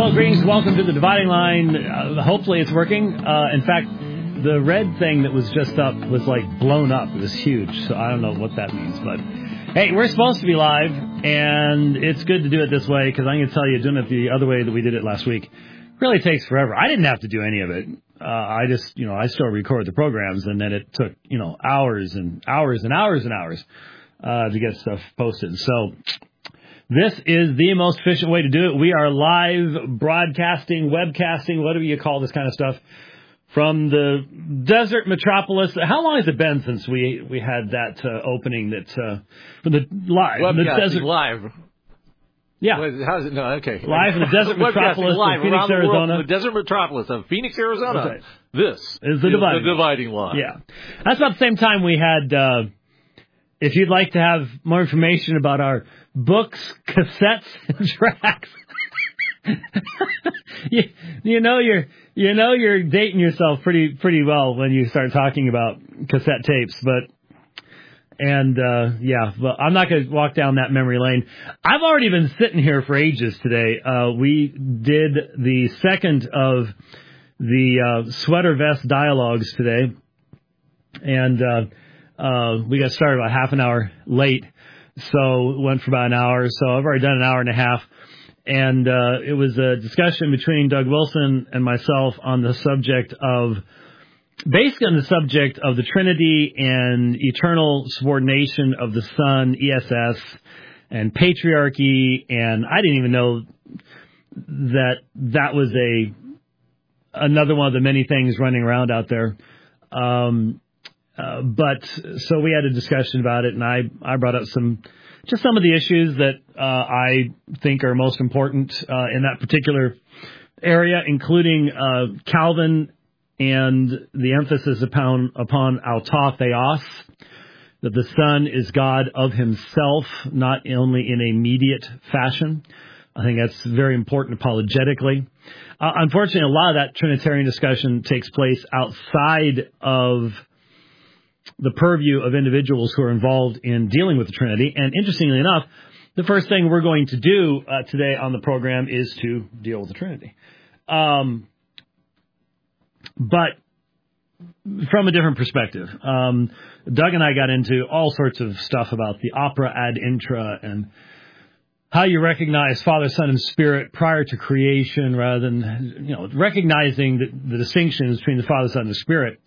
Well, greetings. Welcome to the Dividing Line. Hopefully it's working. In fact, the red thing that was just up was like blown up. It was huge. So I don't know what that means. But, hey, we're supposed to be live, and it's good to do it this way because I'm going to tell you, doing it the other way that we did it last week really takes forever. I didn't have to do any of it. I just, I still record the programs, and then it took, hours and hours and hours and hours to get stuff posted. So this is the most efficient way to do it. We are live broadcasting, webcasting, whatever you call this kind of stuff, from the desert metropolis. How long has it been since we had that opening that from the live? Webcasting, the desert, live. Yeah. How's it? No, okay. Live in the desert metropolis of Phoenix, Arizona. The desert metropolis of Phoenix, Arizona. Okay. This is the dividing line. Yeah. That's about the same time we had, if you'd like to have more information about our books, cassettes, and tracks, you're dating yourself pretty well when you start talking about cassette tapes, but I'm not going to walk down that memory lane. I've already been sitting here for ages today. We did the second of the sweater vest dialogues today, and we got started about half an hour late, so it went for about an hour. So I've already done an hour and a half, and it was a discussion between Doug Wilson and myself on the subject of the Trinity and eternal subordination of the Son, ESS, and patriarchy, and I didn't even know that was another one of the many things running around out there. But so we had a discussion about it, and I brought up some of the issues that I think are most important in that particular area, including Calvin and the emphasis upon auto theos, that the Son is God of himself, not only in a immediate fashion. I think that's very important apologetically. Unfortunately, a lot of that Trinitarian discussion takes place outside of the purview of individuals who are involved in dealing with the Trinity. And interestingly enough, the first thing we're going to do today on the program is to deal with the Trinity. But from a different perspective. Doug and I got into all sorts of stuff about the opera ad intra and how you recognize Father, Son, and Spirit prior to creation rather than, recognizing the distinctions between the Father, Son, and the Spirit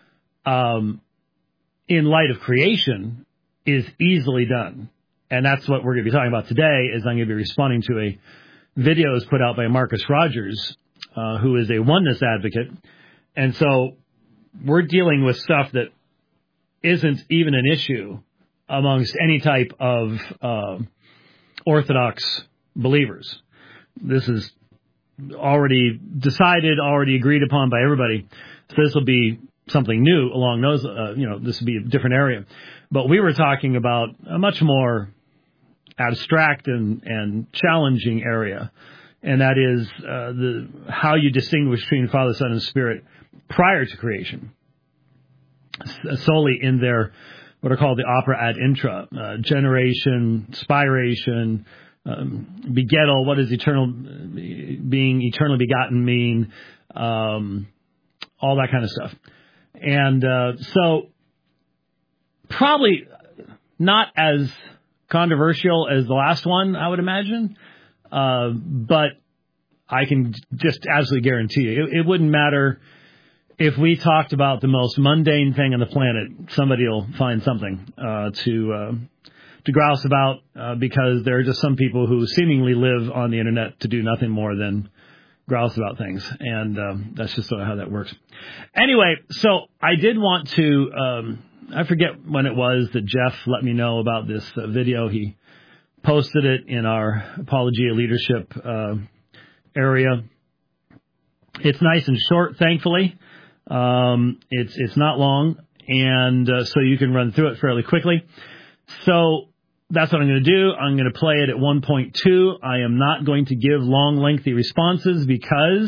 in light of creation is easily done. And that's what we're going to be talking about today, is I'm going to be responding to a video that was put out by Marcus Rogers, who is a oneness advocate. And so we're dealing with stuff that isn't even an issue amongst any type of Orthodox believers. This is already decided, already agreed upon by everybody. So this will be something new along those, this will be a different area. But we were talking about a much more abstract and challenging area, and that is how you distinguish between Father, Son, and Spirit prior to creation, solely in their what are called the opera ad intra, generation, spiration, begettal. What does being eternally begotten mean? All that kind of stuff. And so probably not as controversial as the last one, I would imagine. But I can just absolutely guarantee you, it wouldn't matter if we talked about the most mundane thing on the planet. Somebody will find something to grouse about because there are just some people who seemingly live on the internet to do nothing more than grouse about things, and that's just sort of how that works. Anyway, so I did want to, I forget when it was that Jeff let me know about this video. He posted it in our Apologia Leadership area. It's nice and short, thankfully. It's not long, and so you can run through it fairly quickly. So that's what I'm going to do. I'm going to play it at 1.2. I am not going to give long, lengthy responses because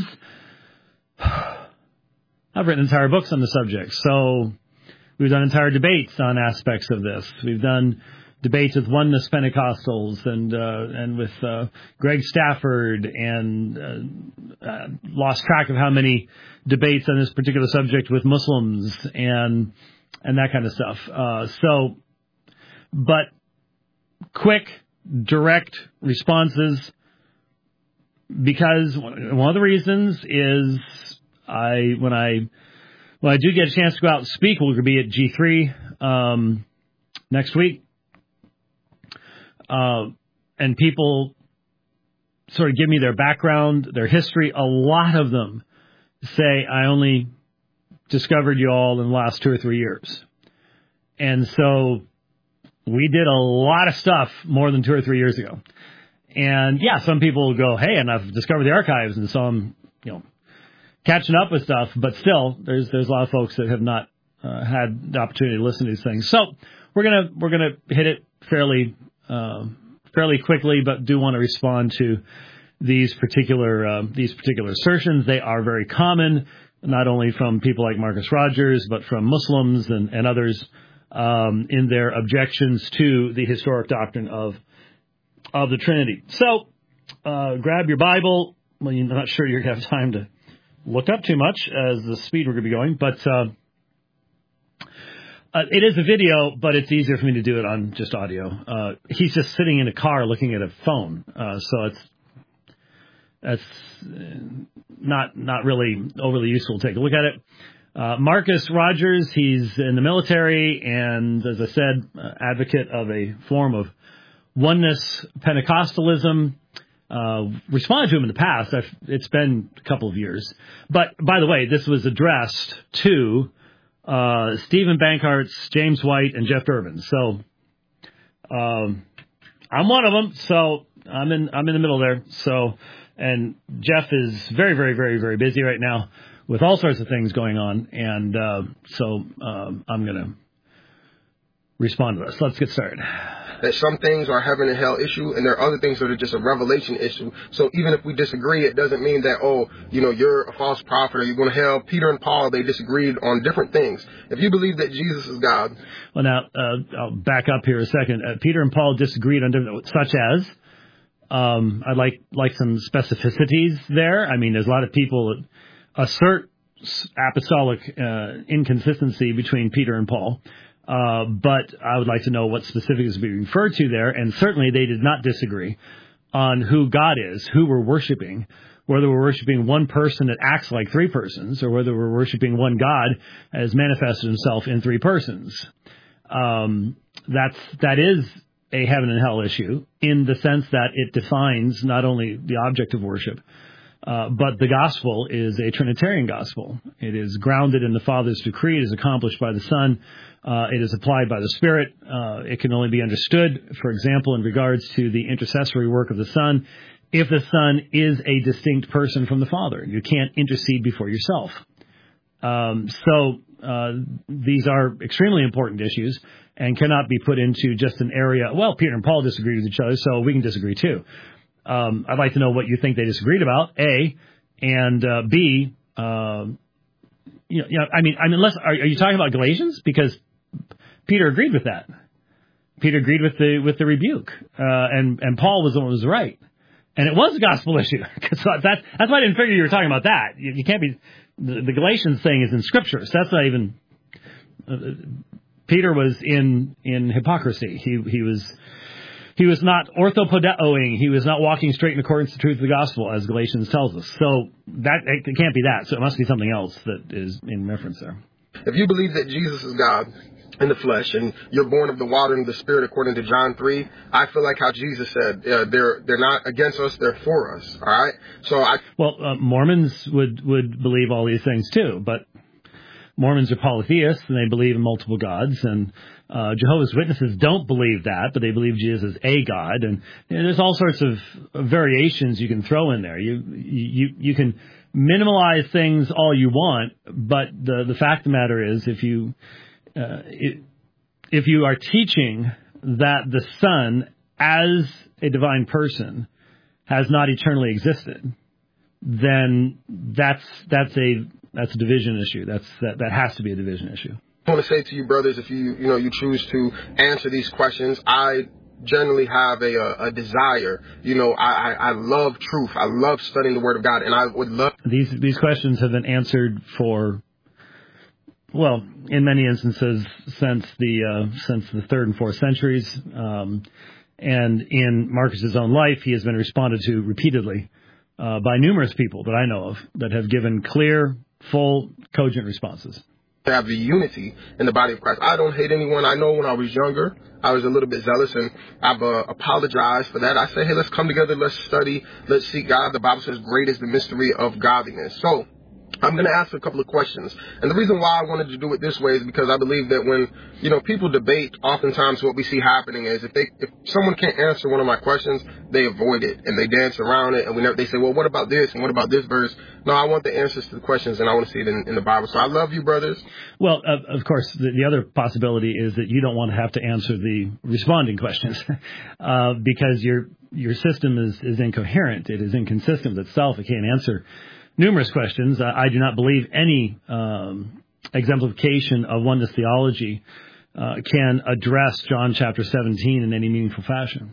I've written entire books on the subject. So we've done entire debates on aspects of this. We've done debates with Oneness Pentecostals and with Greg Stafford, and lost track of how many debates on this particular subject with Muslims and that kind of stuff. But quick, direct responses, because one of the reasons is when I do get a chance to go out and speak, we're going to be at G3 next week, and people sort of give me their background, their history. A lot of them say, I only discovered you all in the last 2 or 3 years. And so we did a lot of stuff more than 2 or 3 years ago. And yeah, some people will go, hey, and I've discovered the archives, and so I'm, catching up with stuff. But still, there's a lot of folks that have not had the opportunity to listen to these things. So we're gonna hit it fairly quickly, but do want to respond to these particular assertions. They are very common, not only from people like Marcus Rogers, but from Muslims and others in their objections to the historic doctrine of the Trinity. So grab your Bible. Well, I'm not sure you're going to have time to look up too much as the speed we're going to be going, but it is a video, but it's easier for me to do it on just audio. He's just sitting in a car looking at a phone, so that's not really overly useful to take a look at it. Marcus Rogers, he's in the military, and as I said, advocate of a form of Oneness Pentecostalism. Responded to him in the past. It's been a couple of years. But, by the way, this was addressed to Stephen Bankarts, James White, and Jeff Durbin. So I'm one of them. So I'm in the middle there. So, and Jeff is very, very, very, very busy right now with all sorts of things going on. And so I'm going to respond to this. Let's get started. That some things are heaven and hell issue, and there are other things that are just a revelation issue. So even if we disagree, it doesn't mean that, you're a false prophet or you're going to hell. Peter and Paul, they disagreed on different things. If you believe that Jesus is God. Well, now, I'll back up here a second. Peter and Paul disagreed on different, such as, I'd like some specificities there. I mean, there's a lot of people that assert apostolic inconsistency between Peter and Paul. But I would like to know what specifics is being referred to there, and certainly they did not disagree on who God is, who we're worshiping, whether we're worshiping one person that acts like three persons, or whether we're worshiping one God as manifested himself in three persons. That is a heaven and hell issue in the sense that it defines not only the object of worship, but the gospel is a Trinitarian gospel. It is grounded in the Father's decree. It is accomplished by the Son. It is applied by the Spirit. It can only be understood, for example, in regards to the intercessory work of the Son, if the Son is a distinct person from the Father. You can't intercede before yourself. So these are extremely important issues and cannot be put into just an area, well, Peter and Paul disagreed with each other, so we can disagree too. I'd like to know what you think they disagreed about, A, and B, are you talking about Galatians? Because Peter agreed with that. Peter agreed with the rebuke, and Paul was the one who was right, and it was a gospel issue. That's why I didn't figure you were talking about that. You can't be. The Galatians thing is in Scripture, so that's not even. Peter was in hypocrisy. He was not orthopodeoing. He was not walking straight in accordance to the truth of the gospel, as Galatians tells us. So it can't be that. So it must be something else that is in reference there. If you believe that Jesus is God in the flesh and you're born of the water and the Spirit, according to John 3, I feel like how Jesus said, they're not against us, they're for us. All right. So Mormons would believe all these things too, but Mormons are polytheists and they believe in multiple gods, and Jehovah's Witnesses don't believe that, but they believe Jesus is a God, and there's all sorts of variations you can throw in there. You can minimalize things all you want, but the fact of the matter is, if you are teaching that the Son as a divine person has not eternally existed, then that's a division issue. That has to be a division issue. I want to say to you, brothers, if you choose to answer these questions, I generally have a desire. I love truth. I love studying the Word of God, and I would love these questions have been answered for, well, in many instances since the 3rd and 4th centuries, and in Marcus's own life, he has been responded to repeatedly by numerous people that I know of that have given clear, full, cogent responses. Have the unity in the body of Christ. I don't hate anyone. I know when I was younger, I was a little bit zealous, and I've apologized for that. I say, hey, let's come together, let's study, let's seek God. The Bible says great is the mystery of godliness. So I'm going to ask a couple of questions. And the reason why I wanted to do it this way is because I believe that when, people debate, oftentimes what we see happening is if someone can't answer one of my questions, they avoid it and they dance around it. And they say, well, what about this? And what about this verse? No, I want the answers to the questions, and I want to see it in the Bible. So I love you, brothers. Well, of course, the other possibility is that you don't want to have to answer the responding questions because your system is incoherent. It is inconsistent with itself. It can't answer numerous questions. I do not believe any exemplification of oneness theology can address John chapter 17 in any meaningful fashion.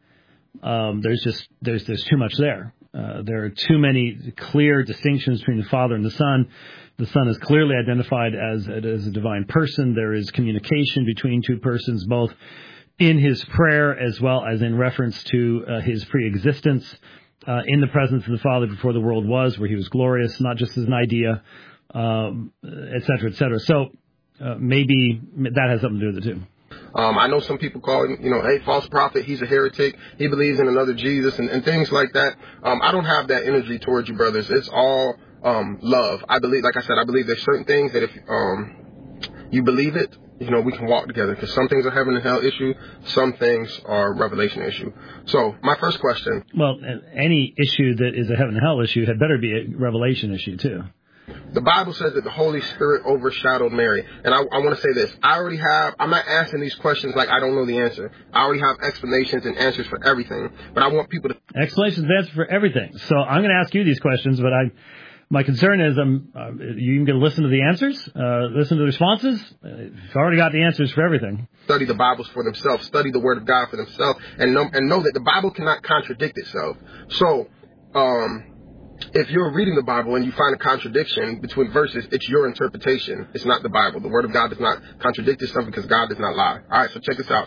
There's too much there. There are too many clear distinctions between the Father and the Son. The Son is clearly identified as a divine person. There is communication between two persons, both in his prayer as well as in reference to his pre-existence in the presence of the Father before the world was, where he was glorious, not just as an idea, et cetera, et cetera. So maybe that has something to do with it, too. I know some people call him, hey, false prophet, he's a heretic, he believes in another Jesus, and things like that. I don't have that energy towards you, brothers. It's all love. I believe, like I said, I believe there's certain things that if you believe it, we can walk together, because some things are heaven and hell issue, some things are revelation issue. So my first question. Well, any issue that is a heaven and hell issue had better be a revelation issue, too. The Bible says that the Holy Spirit overshadowed Mary. And I want to say this. I'm not asking these questions like I don't know the answer. I already have explanations and answers for everything. But I want people to... Explanations and answers for everything. So I'm going to ask you these questions, but my concern is you can listen to the answers, listen to the responses. You've already got the answers for everything. Study the Bibles for themselves. Study the Word of God for themselves. And know that the Bible cannot contradict itself. So... if you're reading the Bible and you find a contradiction between verses, it's your interpretation. It's not the Bible. The Word of God does not contradict itself because God does not lie. All right, so check this out.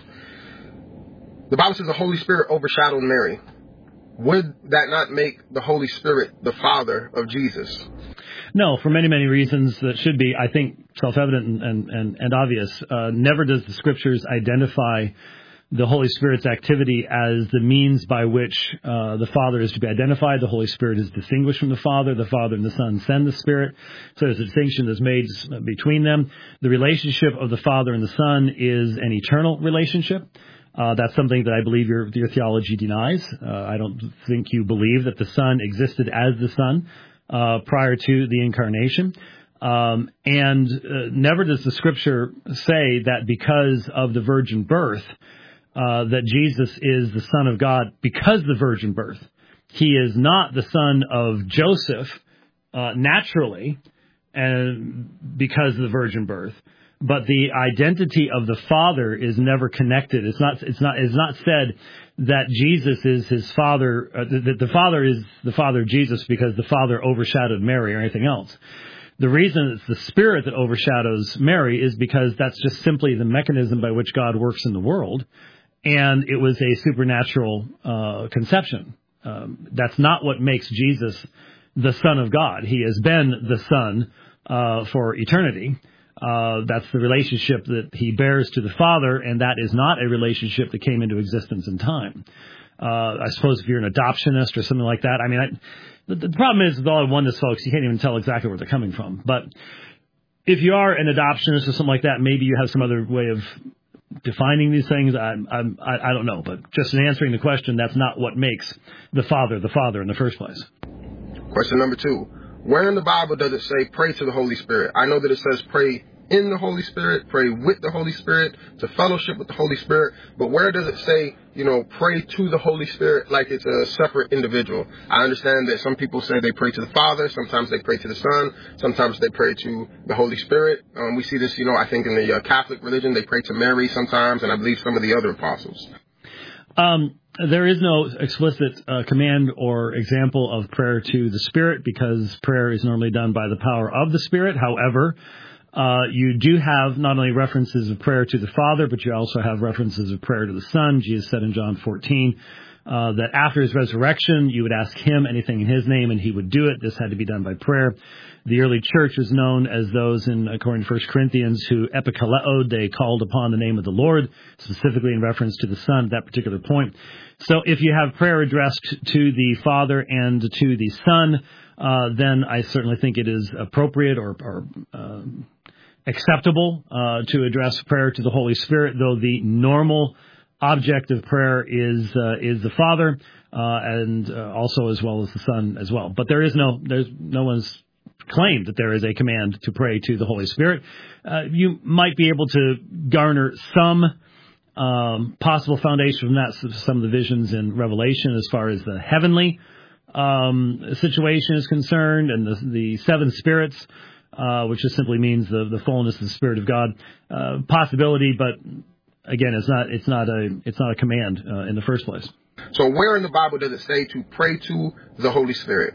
The Bible says the Holy Spirit overshadowed Mary. Would that not make the Holy Spirit the Father of Jesus? No, for many, many reasons that should be, I think, self-evident and obvious. Never does the Scriptures identify the Holy Spirit's activity as the means by which the Father is to be identified. The Holy Spirit is distinguished from the Father. The Father and the Son send the Spirit. So there's a distinction that's made between them. The relationship of the Father and the Son is an eternal relationship. That's something that I believe your theology denies. I don't think you believe that the Son existed as the Son prior to the incarnation. And never does the Scripture say that because of the virgin birth, that Jesus is the Son of God because of the virgin birth. He is not the son of Joseph naturally and because of the virgin birth. But the identity of the Father is never connected. It's not said that Jesus is his Father, that the Father is the Father of Jesus because the Father overshadowed Mary or anything else. The reason it's the Spirit that overshadows Mary is because that's just simply the mechanism by which God works in the world. And it was a supernatural conception. That's not what makes Jesus the Son of God. He has been the Son for eternity. That's the relationship that he bears to the Father, and that is not a relationship that came into existence in time. I suppose if you're an adoptionist or something like that, I mean, the problem is with all oneness folks, you can't even tell exactly where they're coming from. But if you are an adoptionist or something like that, maybe you have some other way of defining these things. I don't know, but just in answering the question, that's not what makes the Father in the first place. Question number 2. Where in the Bible does it say pray to the Holy Spirit? I know that it says pray in the Holy Spirit, pray with the Holy Spirit, to fellowship with the Holy Spirit. But where does it say, pray to the Holy Spirit like it's a separate individual? I understand that some people say they pray to the Father, sometimes they pray to the Son, sometimes they pray to the Holy Spirit. We see this, I think in the Catholic religion, they pray to Mary sometimes, and I believe some of the other apostles. There is no explicit command or example of prayer to the Spirit, because prayer is normally done by the power of the Spirit. However, you do have not only references of prayer to the Father, but you also have references of prayer to the Son. Jesus said in John 14 that after his resurrection, you would ask him anything in his name, and he would do it. This had to be done by prayer. The early church was known as those, according to 1 Corinthians, who epikaleoed, they called upon the name of the Lord, specifically in reference to the Son at that particular point. So if you have prayer addressed to the Father and to the Son, then I certainly think it is appropriate or acceptable to address prayer to the Holy Spirit, though the normal object of prayer is the Father, and also as well as the Son as well. But there's no one's claimed that there is a command to pray to the Holy Spirit. You might be able to garner some possible foundation from that, some of the visions in Revelation as far as the heavenly situation is concerned, and the seven spirits, which just simply means the fullness of the Spirit of God. Possibility, but again, it's not a command in the first place. So where in the Bible does it say to pray to the Holy Spirit?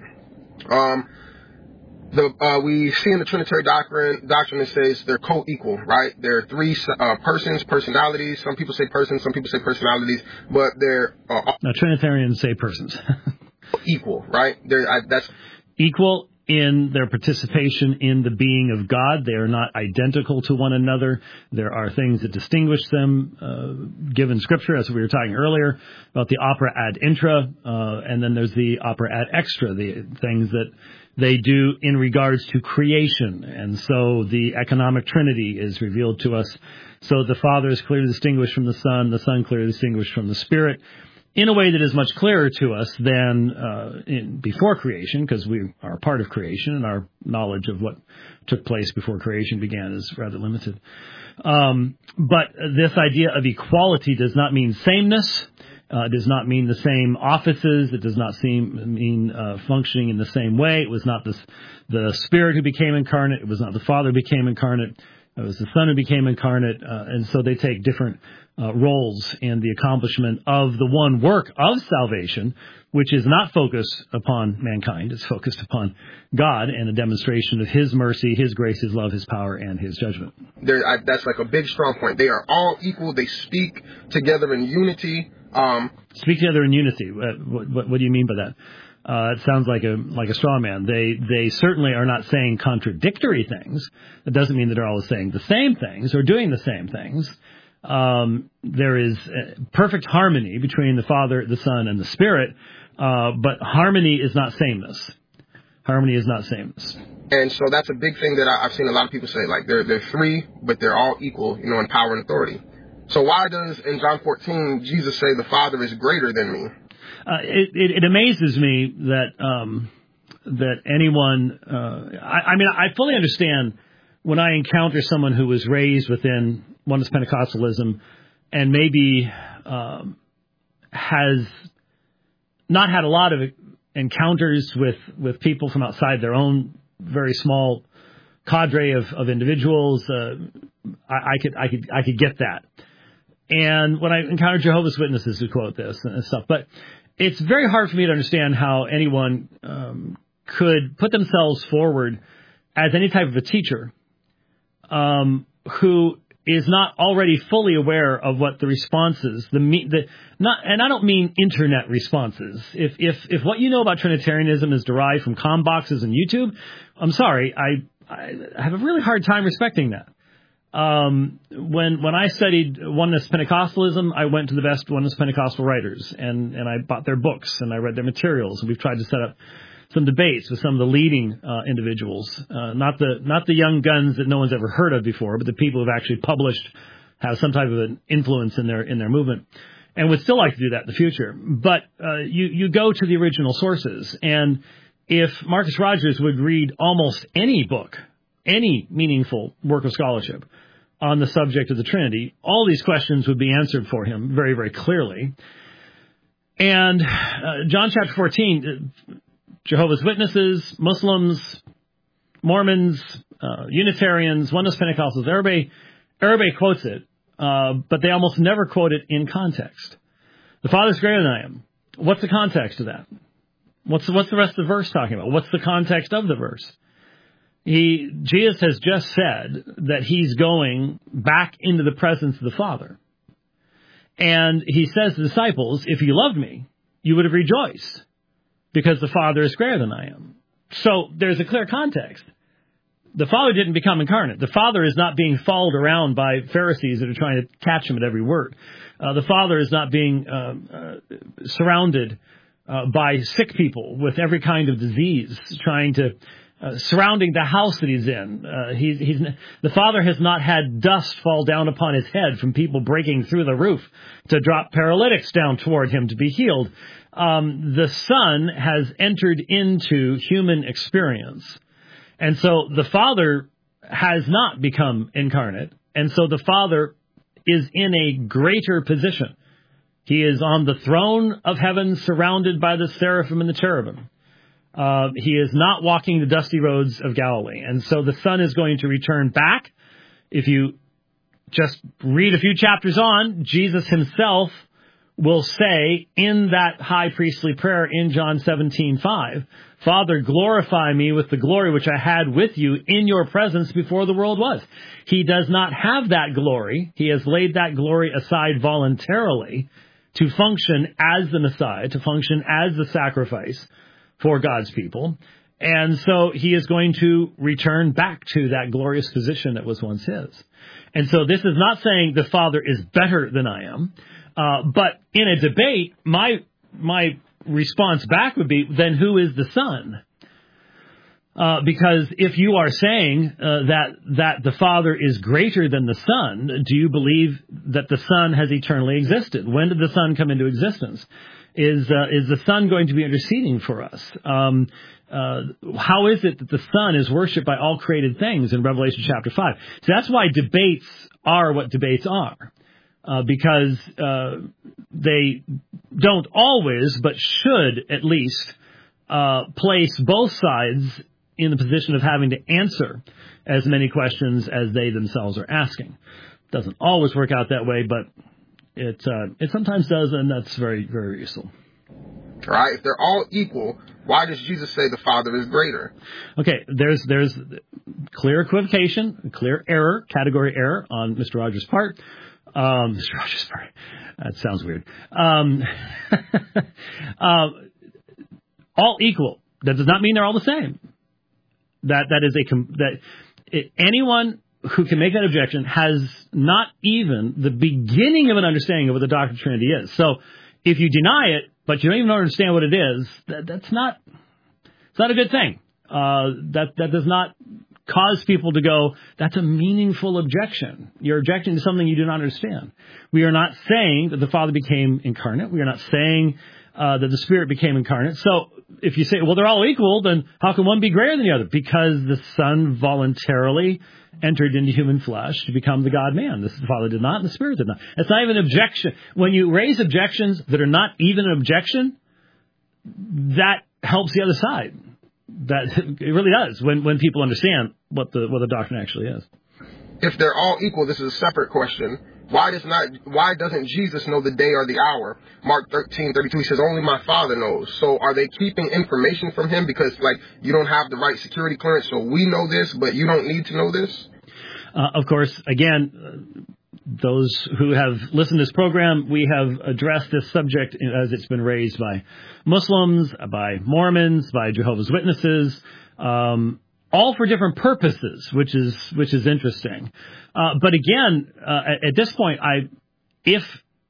We see in the Trinitary doctrine it says they're co-equal, right? There are three persons, personalities. Some people say persons, some people say personalities, but they're now Trinitarians say persons. Equal, right? That's equal in their participation in the being of God. They are not identical to one another. There are things that distinguish them, given Scripture, as we were talking earlier about the opera ad intra, and then there's the opera ad extra, the things that they do in regards to creation. And so the economic trinity is revealed to us. So the Father is clearly distinguished from the Son clearly distinguished from the Spirit, in a way that is much clearer to us than before creation, because we are a part of creation, and our knowledge of what took place before creation began is rather limited. But this idea of equality does not mean sameness. It does not mean the same offices. It does not mean functioning in the same way. It was not the Spirit who became incarnate. It was not the Father who became incarnate. It was the Son who became incarnate. And so they take different roles in the accomplishment of the one work of salvation, which is not focused upon mankind. It's focused upon God and a demonstration of His mercy, His grace, His love, His power, and His judgment. That's like a big, strong point. They are all equal. They speak together in unity. Speak together in unity. What do you mean by that? It sounds like a straw man. They certainly are not saying contradictory things. That doesn't mean that they're always saying the same things or doing the same things. There is perfect harmony between the Father, the Son, and the Spirit, but harmony is not sameness. Harmony is not sameness. And so that's a big thing that I've seen a lot of people say, like they're three, but they're all equal, in power and authority. So why does, in John 14, Jesus say the Father is greater than me? It amazes me that anyone, I fully understand when I encounter someone who was raised within Oneness Pentecostalism and maybe has not had a lot of encounters with people from outside their own very small cadre of individuals. I could get that. And when I encounter Jehovah's Witnesses who quote this and stuff, but it's very hard for me to understand how anyone could put themselves forward as any type of a teacher who is not already fully aware of what the responses, and I don't mean internet responses. If what you know about Trinitarianism is derived from comm boxes and YouTube, I'm sorry, I have a really hard time respecting that. When I studied Oneness Pentecostalism, I went to the best Oneness Pentecostal writers, and I bought their books, and I read their materials, and we've tried to set up some debates with some of the leading individuals, not the young guns that no one's ever heard of before, but the people who've actually published, have some type of an influence in their movement, and would still like to do that in the future. But you go to the original sources, and if Marcus Rogers would read almost any book any meaningful work of scholarship on the subject of the Trinity, all these questions would be answered for him very, very clearly. And John chapter 14, Jehovah's Witnesses, Muslims, Mormons, Unitarians, Oneness Pentecostals, everybody quotes it, but they almost never quote it in context. The Father's greater than I am. What's the context of that? What's the rest of the verse talking about? What's the context of the verse? Jesus has just said that he's going back into the presence of the Father. And he says to the disciples, if you loved me, you would have rejoiced because the Father is greater than I am. So there's a clear context. The Father didn't become incarnate. The Father is not being followed around by Pharisees that are trying to catch him at every word. The Father is not being surrounded by sick people with every kind of disease, trying to surrounding the house that he's in. The Father has not had dust fall down upon his head from people breaking through the roof to drop paralytics down toward him to be healed. The Son has entered into human experience. And so the Father has not become incarnate. And so the Father is in a greater position. He is on the throne of heaven, surrounded by the seraphim and the cherubim. He is not walking the dusty roads of Galilee. And so the Son is going to return back. If you just read a few chapters on, Jesus himself will say in that high priestly prayer in John 17:5, Father, glorify me with the glory which I had with you in your presence before the world was. He does not have that glory. He has laid that glory aside voluntarily to function as the Messiah, to function as the sacrifice for God's people. And so he is going to return back to that glorious position that was once his. And so this is not saying the Father is better than I am. But in a debate, my response back would be, then who is the Son? Because if you are saying that the Father is greater than the Son, do you believe that the Son has eternally existed? When did the Son come into existence? Is the Son going to be interceding for us? How is it that the Son is worshipped by all created things in Revelation chapter 5? So that's why debates are what debates are. Because they don't always, but should at least place both sides in the position of having to answer as many questions as they themselves are asking. Doesn't always work out that way, but it sometimes does, and that's very, very useful. All right. If they're all equal, why does Jesus say the Father is greater? Okay, there's clear equivocation, clear error, category error on Mr. Rogers' part. Mr. Rogers' part. That sounds weird. All equal. That does not mean they're all the same. Anyone who can make that objection has not even the beginning of an understanding of what the doctrine of the Trinity is. So if you deny it, but you don't even understand what it is, it's not a good thing. That does not cause people to go, that's a meaningful objection. You're objecting to something you do not understand. We are not saying that the Father became incarnate. We are not saying that the Spirit became incarnate. So if you say, well, they're all equal, then how can one be greater than the other? Because the Son voluntarily entered into human flesh to become the God-man. The Father did not, and the Spirit did not. It's not even an objection. When you raise objections that are not even an objection, that helps the other side. That it really does when people understand what the doctrine actually is. If they're all equal, this is a separate question. Why doesn't Jesus know the day or the hour? Mark 13:32, he says, only my Father knows. So are they keeping information from him because, you don't have the right security clearance, so we know this, but you don't need to know this? Of course, again, those who have listened to this program, we have addressed this subject as it's been raised by Muslims, by Mormons, by Jehovah's Witnesses, all for different purposes, which is interesting. But again, at this point, if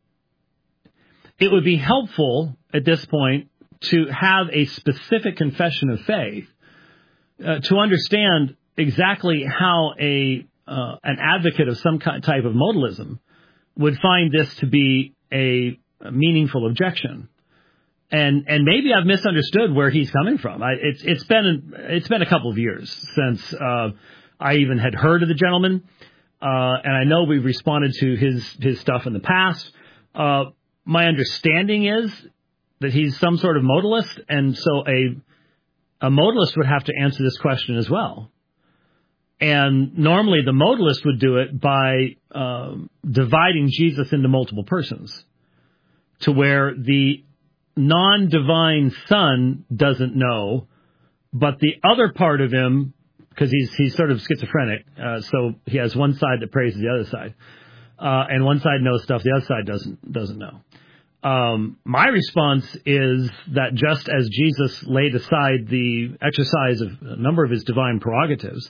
it would be helpful at this point to have a specific confession of faith, to understand exactly how an advocate of some type of modalism would find this to be a meaningful objection. And maybe I've misunderstood where he's coming from. It's been a couple of years since I even had heard of the gentleman, and I know we've responded to his stuff in the past. My understanding is that he's some sort of modalist, and so a modalist would have to answer this question as well. And normally the modalist would do it by dividing Jesus into multiple persons, to where the non-divine Son doesn't know, but the other part of him, because he's sort of schizophrenic, so he has one side that praises the other side, and one side knows stuff the other side doesn't know. My response is that just as Jesus laid aside the exercise of a number of his divine prerogatives,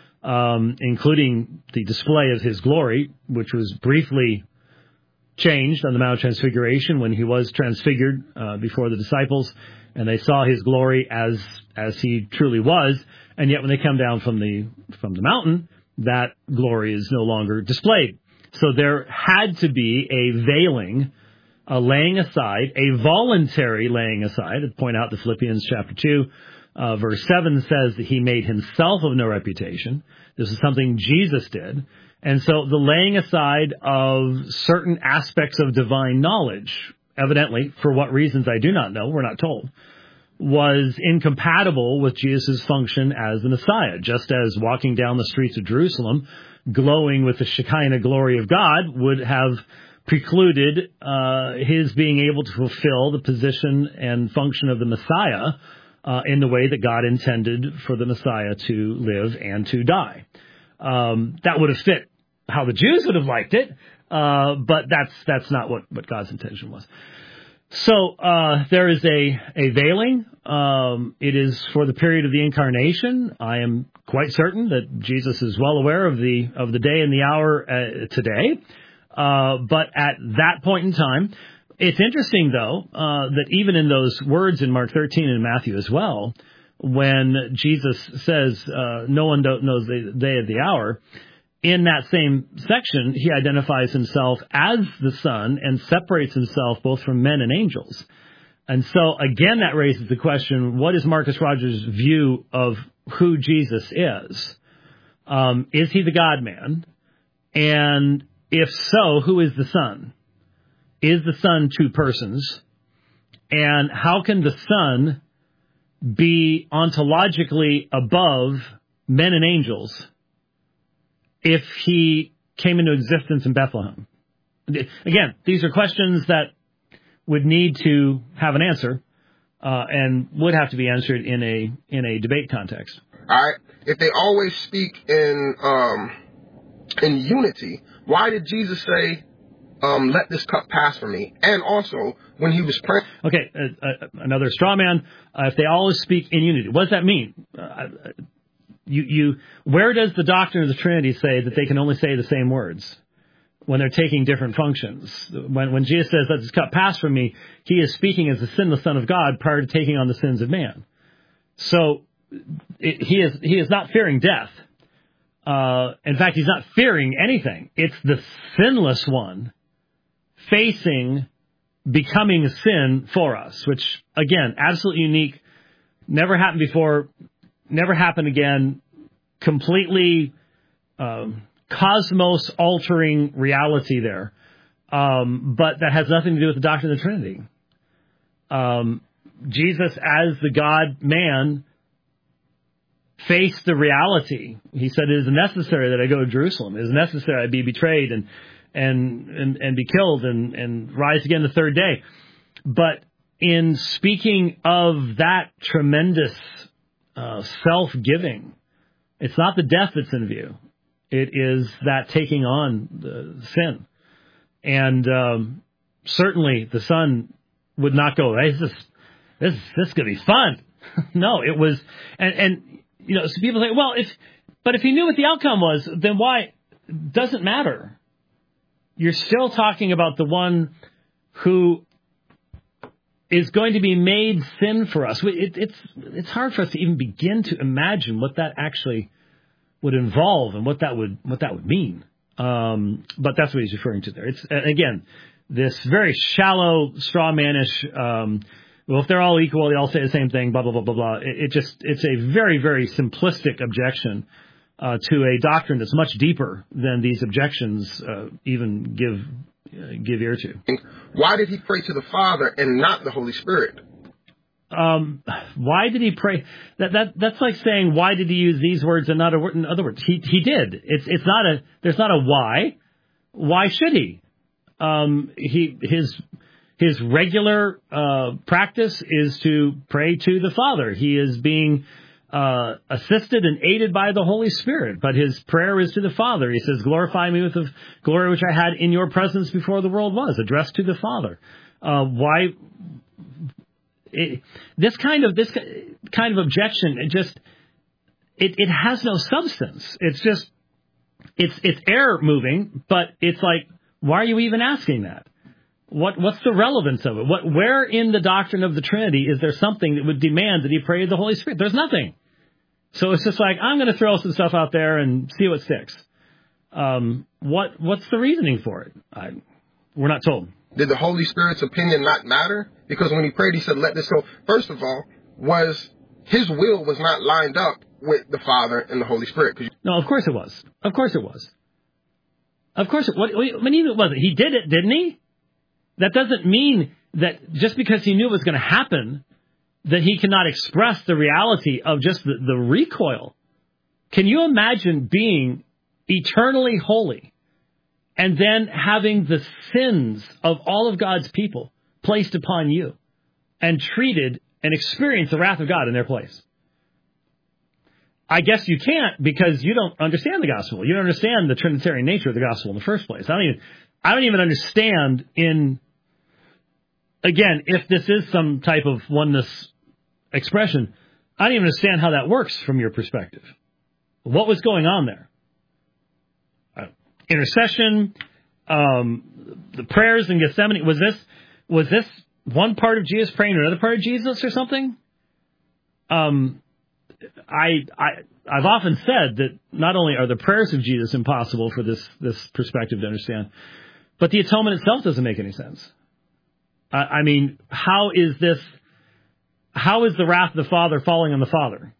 including the display of his glory, which was briefly changed on the Mount of Transfiguration when he was transfigured before the disciples, and they saw his glory as he truly was, and yet when they come down from the mountain, that glory is no longer displayed. So there had to be a veiling, a laying aside, a voluntary laying aside. I'd point out that Philippians chapter 2, verse 7 says that he made himself of no reputation. This is something Jesus did. And so the laying aside of certain aspects of divine knowledge, evidently, for what reasons I do not know, we're not told, was incompatible with Jesus' function as the Messiah. Just as walking down the streets of Jerusalem, glowing with the Shekinah glory of God, would have precluded his being able to fulfill the position and function of the Messiah in the way that God intended for the Messiah to live and to die. That would have fit how the Jews would have liked it, but that's not what God's intention was. So there is a veiling. It is for the period of the incarnation. I am quite certain that Jesus is well aware of the day and the hour today. But at that point in time, it's interesting, though, that even in those words in Mark 13 and Matthew as well, when Jesus says, no one knows the day of the hour, in that same section, he identifies himself as the Son and separates himself both from men and angels. And so, again, that raises the question, what is Marcus Rogers' view of who Jesus is? Is he the God-man? And if so, who is the Son? Is the Son two persons? And how can the Son be ontologically above men and angels if he came into existence in Bethlehem? Again, these are questions that would need to have an answer and would have to be answered in a debate context. All right. If they always speak in unity, why did Jesus say, let this cup pass from me? And also, when he was praying... Okay, another straw man. If they always speak in unity, what does that mean? Where does the doctrine of the Trinity say that they can only say the same words when they're taking different functions? When Jesus says, let this cup pass from me, he is speaking as the sinless Son of God prior to taking on the sins of man. So he is not fearing death. In fact, he's not fearing anything. It's the sinless one facing becoming a sin for us, which, again, absolutely unique, never happened before, never happen again, completely cosmos-altering reality there. But that has nothing to do with the doctrine of the Trinity. Jesus, as the God-man, faced the reality. He said, it is necessary that I go to Jerusalem. It is necessary I be betrayed and be killed and rise again the third day. But in speaking of that tremendous self-giving, it's not the death that's in view. It is that taking on the sin. And certainly the Son would not go, hey, this is going to be fun. No, it was, and you know, so people say, well, if he knew what the outcome was, then why? Doesn't matter. You're still talking about the one who is going to be made sin for us. It's hard for us to even begin to imagine what that actually would involve and what that would mean. But that's what he's referring to there. It's again this very shallow, straw-manish. Well, if they're all equal, they all say the same thing. Blah blah blah blah blah. It's a very very simplistic objection to a doctrine that's much deeper than these objections even give ear to. Why did he pray to the Father and not the Holy Spirit? Why did he pray? That's like saying, why did he use these words and not in other words? He did. There's not a why. Why should he? His regular practice is to pray to the Father. He is being assisted and aided by the Holy Spirit, but his prayer is to the Father. He says, glorify me with the glory which I had in your presence before the world was, addressed to the Father. This kind of objection, it has no substance. It's air moving, but it's like, why are you even asking that? What's the relevance of it? Where in the doctrine of the Trinity is there something that would demand that he pray to the Holy Spirit? There's nothing. So it's just like, I'm going to throw some stuff out there and see what sticks. What's the reasoning for it? We're not told. Did the Holy Spirit's opinion not matter? Because when he prayed, he said, let this go. First of all, his will was not lined up with the Father and the Holy Spirit. No, of course it was. Of course it was. Of course it was. I mean, it wasn't. He did it, didn't he? That doesn't mean that just because he knew it was going to happen, that he cannot express the reality of just the recoil. Can you imagine being eternally holy and then having the sins of all of God's people placed upon you and treated and experience the wrath of God in their place? I guess you can't, because you don't understand the gospel. You don't understand the Trinitarian nature of the gospel in the first place. I don't even understand again, if this is some type of oneness expression, I don't even understand how that works from your perspective. What was going on there? Intercession, the prayers in Gethsemane. Was this one part of Jesus praying to another part of Jesus or something? I've often said that not only are the prayers of Jesus impossible for this perspective to understand, but the atonement itself doesn't make any sense. I mean, how is the wrath of the Father falling on the Father?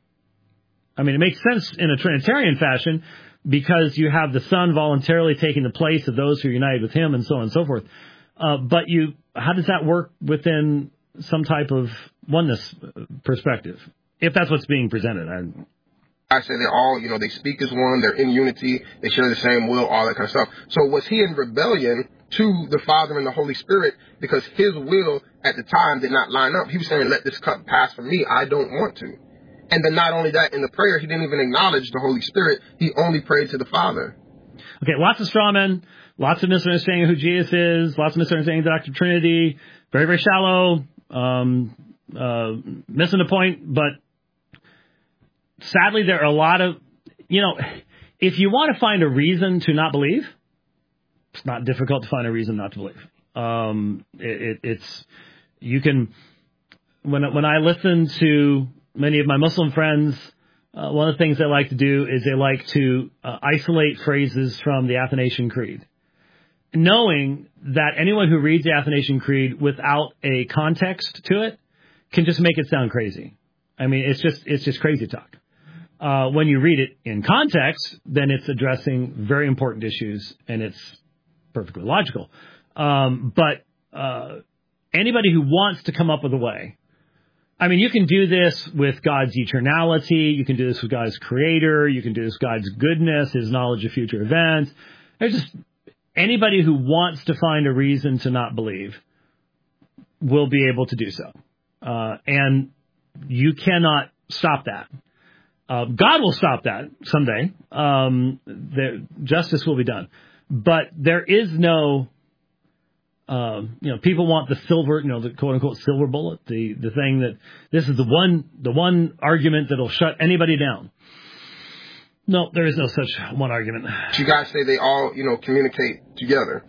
I mean, it makes sense in a Trinitarian fashion because you have the Son voluntarily taking the place of those who are united with Him and so on and so forth. But how does that work within some type of oneness perspective, if that's what's being presented? I say they're all, they speak as one, they're in unity, they share the same will, all that kind of stuff. So was he in rebellion to the Father and the Holy Spirit because his will at the time did not line up? He was saying, let this cup pass from me, I don't want to. And then not only that, in the prayer, he didn't even acknowledge the Holy Spirit, he only prayed to the Father. Okay, lots of straw men, lots of misunderstanding of who Jesus is, lots of misunderstanding of the doctrine of Trinity, very, very shallow, missing the point, but sadly, there are a lot of, if you want to find a reason to not believe, it's not difficult to find a reason not to believe. You can, when I listen to many of my Muslim friends, one of the things they like to do is they like to isolate phrases from the Athanasian Creed, knowing that anyone who reads the Athanasian Creed without a context to it can just make it sound crazy. I mean, it's just crazy talk. When you read it in context, then it's addressing very important issues, and it's perfectly logical. But anybody who wants to come up with a way, I mean, you can do this with God's eternality, you can do this with God's creator, you can do this with God's goodness, His knowledge of future events. There's just anybody who wants to find a reason to not believe will be able to do so. And you cannot stop that. God will stop that someday. Justice will be done. But there is no, people want the silver, the quote unquote silver bullet, the thing that this is the one argument that'll shut anybody down. No, there is no such one argument. You guys say they all, communicate together.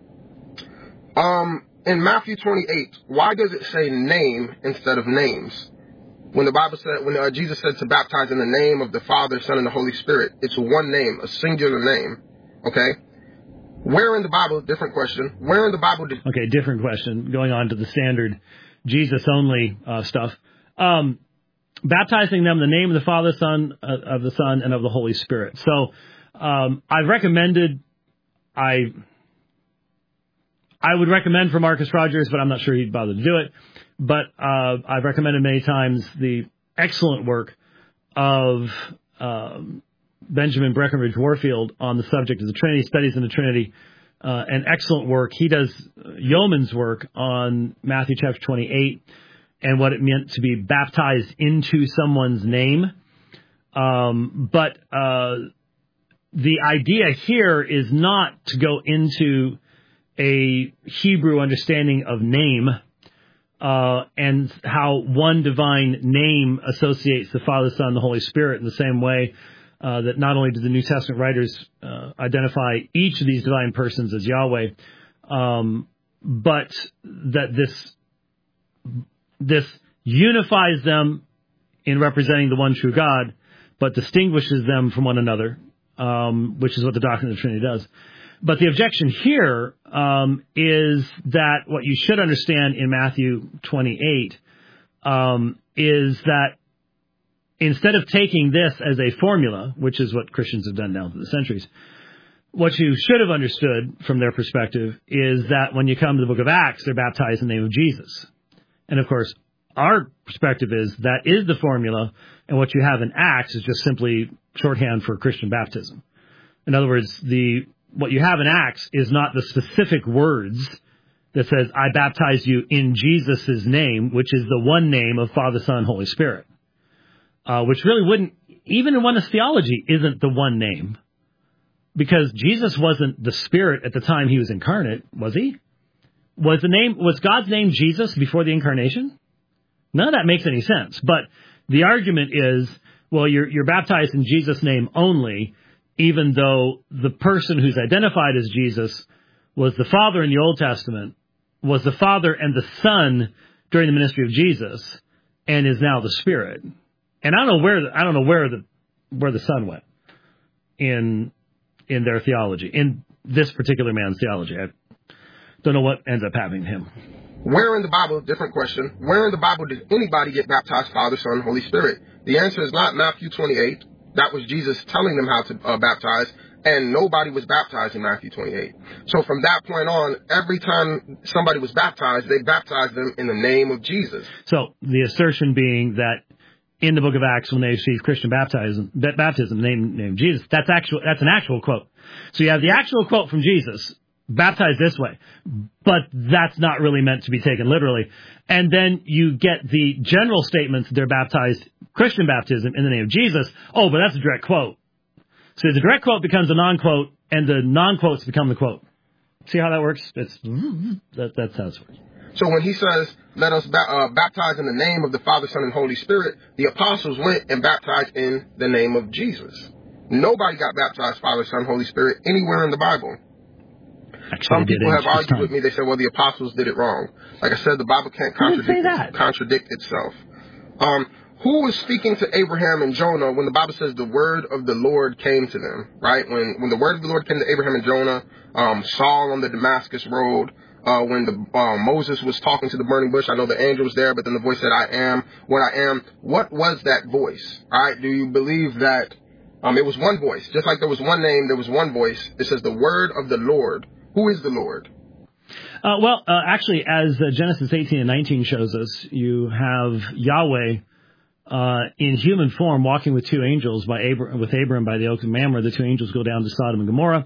In Matthew 28, why does it say name instead of names? When the Bible said, when Jesus said to baptize in the name of the Father, Son, and the Holy Spirit, it's one name, a singular name. Okay? Where in the Bible, different question, where in the Bible did... Okay, different question, going on to the standard Jesus-only stuff. baptizing them in the name of the Father, Son, of the Son, and of the Holy Spirit. So I would recommend for Marcus Rogers, but I'm not sure he'd bother to do it. But I've recommended many times the excellent work of Benjamin Breckenridge Warfield on the subject of the Trinity, studies in the Trinity, and excellent work. He does yeoman's work on Matthew chapter 28 and what it meant to be baptized into someone's name. But the idea here is not to go into a Hebrew understanding of name and how one divine name associates the Father, Son, and the Holy Spirit in the same way that not only do the New Testament writers identify each of these divine persons as Yahweh, but that this unifies them in representing the one true God, but distinguishes them from one another, which is what the doctrine of the Trinity does. But the objection here is that what you should understand in Matthew 28 is that instead of taking this as a formula, which is what Christians have done down through the centuries, what you should have understood from their perspective is that when you come to the book of Acts, they're baptized in the name of Jesus. And, of course, our perspective is that is the formula, and what you have in Acts is just simply shorthand for Christian baptism. In other words, what you have in Acts is not the specific words that says, I baptize you in Jesus' name, which is the one name of Father, Son, Holy Spirit, which really wouldn't, even in oneness theology, isn't the one name, because Jesus wasn't the Spirit at the time he was incarnate, was he? Was God's name Jesus before the incarnation? None of that makes any sense. But the argument is, well, you're baptized in Jesus' name only, even though the person who's identified as Jesus was the Father in the Old Testament, was the Father and the Son during the ministry of Jesus, and is now the Spirit. And I don't know where the Son went in their theology, in this particular man's theology. I don't know what ends up happening to him. Where in the Bible, different question, where in the Bible did anybody get baptized, Father, Son, Holy Spirit? The answer is not Matthew 28. That was Jesus telling them how to baptize, and nobody was baptized in Matthew 28. So from that point on, every time somebody was baptized, they baptized them in the name of Jesus. So the assertion being that in the book of Acts, when they receive Christian baptism, name Jesus, that's an actual quote. So you have the actual quote from Jesus, baptized this way, but that's not really meant to be taken literally. And then you get the general statements they're baptized Christian baptism in the name of Jesus. Oh, but that's a direct quote. So the direct quote becomes a non-quote, and the non-quotes become the quote. See how that works? That's how it works. So when he says, let us baptize in the name of the Father, Son, and Holy Spirit, the apostles went and baptized in the name of Jesus. Nobody got baptized, Father, Son, Holy Spirit, anywhere in the Bible. Actually, some people have argued with me. They said, well, the apostles did it wrong. Like I said, the Bible can't contradict itself. Who was speaking to Abraham and Jonah when the Bible says the word of the Lord came to them, right? When the word of the Lord came to Abraham and Jonah, Saul on the Damascus road, when Moses was talking to the burning bush, I know the angel was there, but then the voice said, I am what I am. What was that voice, right? Do you believe that it was one voice? Just like there was one name, there was one voice. It says the word of the Lord. Who is the Lord? Actually, as Genesis 18 and 19 shows us, you have Yahweh in human form walking with two angels with Abram by the Oak of Mamre. The two angels go down to Sodom and Gomorrah.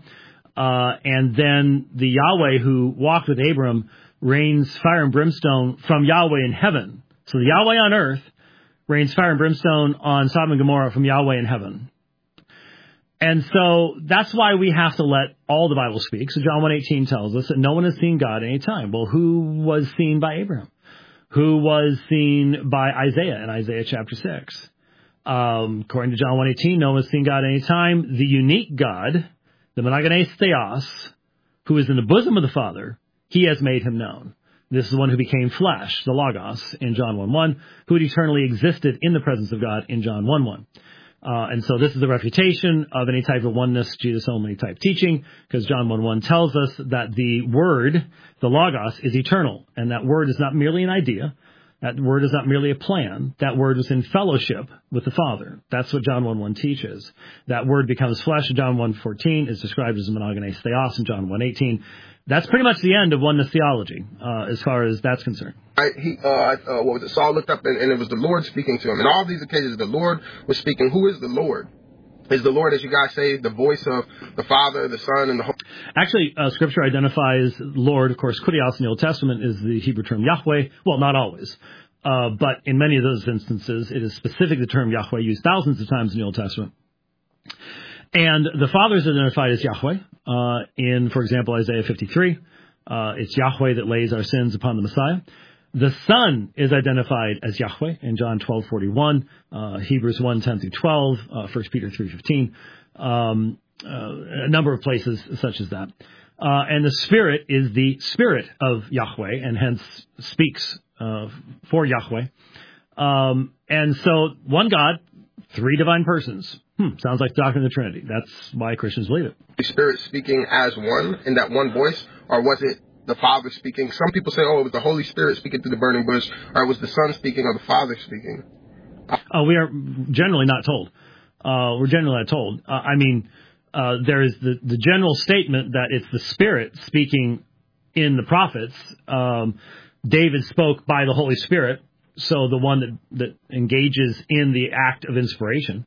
And then the Yahweh who walked with Abram rains fire and brimstone from Yahweh in heaven. So the Yahweh on earth rains fire and brimstone on Sodom and Gomorrah from Yahweh in heaven. And so that's why we have to let all the Bible speak. So John 1:18 tells us that no one has seen God at any time. Well, who was seen by Abraham? Who was seen by Isaiah in Isaiah chapter 6? According to John 1:18, no one has seen God at any time. The unique God, the monogenes theos, who is in the bosom of the Father, he has made him known. This is the one who became flesh, the Logos, in John 1:1, who had eternally existed in the presence of God in John 1:1. And so this is the refutation of any type of oneness, Jesus only type teaching, because John 1:1 tells us that the Word, the Logos, is eternal, and that Word is not merely an idea. That word is not merely a plan. That word was in fellowship with the Father. That's what John 1:1 teaches. That word becomes flesh in John 1:14 is described as monogenes theos in John 1:18. That's pretty much the end of oneness theology, as far as that's concerned. What was it? Saul looked up and it was the Lord speaking to him. In all these occasions, the Lord was speaking. Who is the Lord? Is the Lord, as you guys say, the voice of the Father, the Son, and the Holy? Actually, Scripture identifies Lord, of course, Kurios in the Old Testament is the Hebrew term Yahweh. Well, not always. But in many of those instances, it is specifically the term Yahweh used thousands of times in the Old Testament. And the Father is identified as Yahweh in, for example, Isaiah 53. It's Yahweh that lays our sins upon the Messiah. The Son is identified as Yahweh in John 12:41, Hebrews 1:10 through 12, 1 Peter 3:15, a number of places such as that. And the Spirit is the Spirit of Yahweh and hence speaks for Yahweh. And so one God, three divine persons. Sounds like the doctrine of the Trinity. That's why Christians believe it. The Spirit speaking as one in that one voice, or was it the Father speaking? Some people say, it was the Holy Spirit speaking through the burning bush, or it was the Son speaking, or the Father speaking. We are generally not told. We're generally not told. There is the general statement that it's the Spirit speaking in the prophets. David spoke by the Holy Spirit, so the one that engages in the act of inspiration.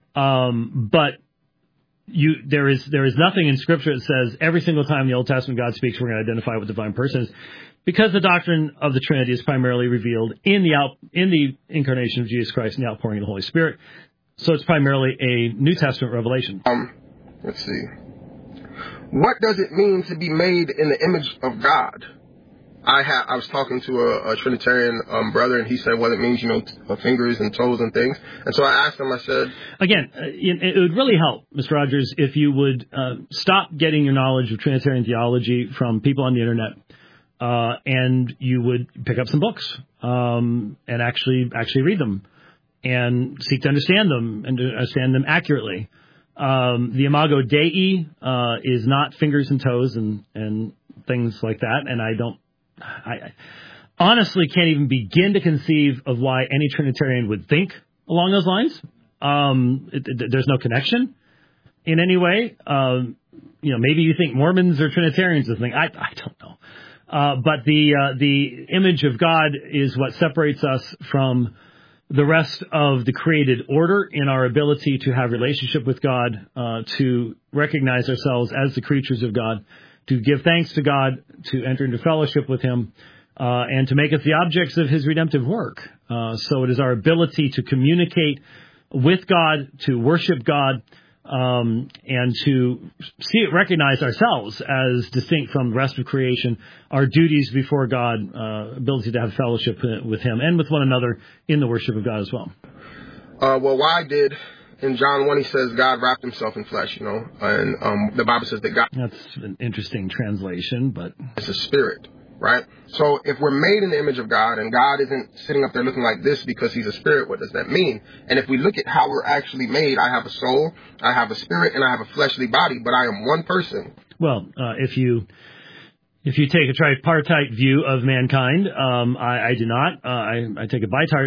But there is nothing in Scripture that says every single time in the Old Testament God speaks, we're going to identify what divine person is, because the doctrine of the Trinity is primarily revealed in the incarnation of Jesus Christ and the outpouring of the Holy Spirit. So it's primarily a New Testament revelation. Let's see. What does it mean to be made in the image of God? I was talking to a Trinitarian brother, and he said, well, it means, fingers and toes and things. And so I asked him, I said... Again, it would really help, Mr. Rogers, if you would stop getting your knowledge of Trinitarian theology from people on the Internet, and you would pick up some books and actually read them and seek to understand them and to understand them accurately. The Imago Dei is not fingers and toes and things like that, and I honestly can't even begin to conceive of why any Trinitarian would think along those lines. There's no connection in any way. Maybe you think Mormons or Trinitarians or something. I don't know. But the image of God is what separates us from the rest of the created order in our ability to have relationship with God, to recognize ourselves as the creatures of God, to give thanks to God, to enter into fellowship with Him, and to make us the objects of His redemptive work. So it is our ability to communicate with God, to worship God, and to recognize ourselves as distinct from the rest of creation, our duties before God, ability to have fellowship with Him and with one another in the worship of God as well. Why did... In John 1, he says God wrapped himself in flesh, and the Bible says that God... That's an interesting translation, but... It's a spirit, right? So if we're made in the image of God, and God isn't sitting up there looking like this because he's a spirit, what does that mean? And if we look at how we're actually made, I have a soul, I have a spirit, and I have a fleshly body, but I am one person. Well, if you take a tripartite view of mankind, I do not. I take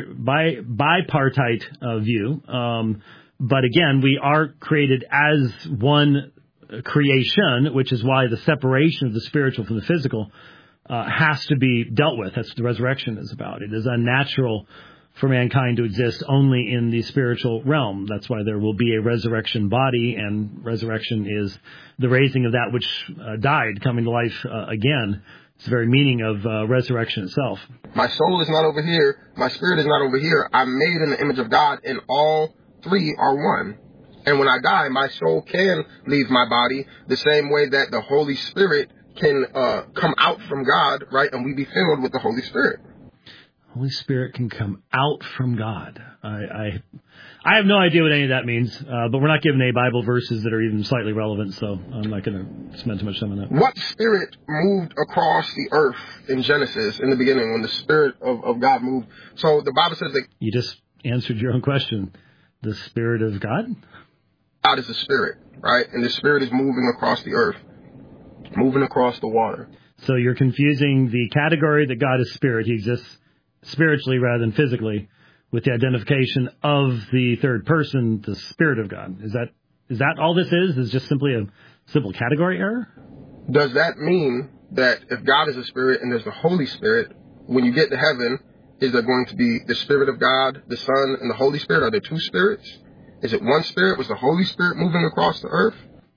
a bipartite view. But again, we are created as one creation, which is why the separation of the spiritual from the physical has to be dealt with. That's what the resurrection is about. It is unnatural for mankind to exist only in the spiritual realm. That's why there will be a resurrection body, and resurrection is the raising of that which died, coming to life again. It's the very meaning of resurrection itself. My soul is not over here. My spirit is not over here. I'm made in the image of God, and all three are one. And when I die, my soul can leave my body the same way that the Holy Spirit can come out from God, right? And we be filled with the Holy Spirit. Holy Spirit can come out from God. I have no idea what any of that means, but we're not given any Bible verses that are even slightly relevant, so I'm not going to spend too much time on that. What spirit moved across the earth in Genesis in the beginning when the Spirit of God moved? So the Bible says that... You just answered your own question. The Spirit of God? God is a spirit, right? And the Spirit is moving across the earth, moving across the water. So you're confusing the category that God is spirit. He exists spiritually rather than physically, with the identification of the third person, the Spirit of God. Is that all this is? Is just simply a simple category error? Does that mean that if God is a spirit and there's the Holy Spirit, when you get to heaven, is there going to be the Spirit of God, the Son, and the Holy Spirit? Are there two spirits? Is it one spirit? Was the Holy Spirit moving across the earth?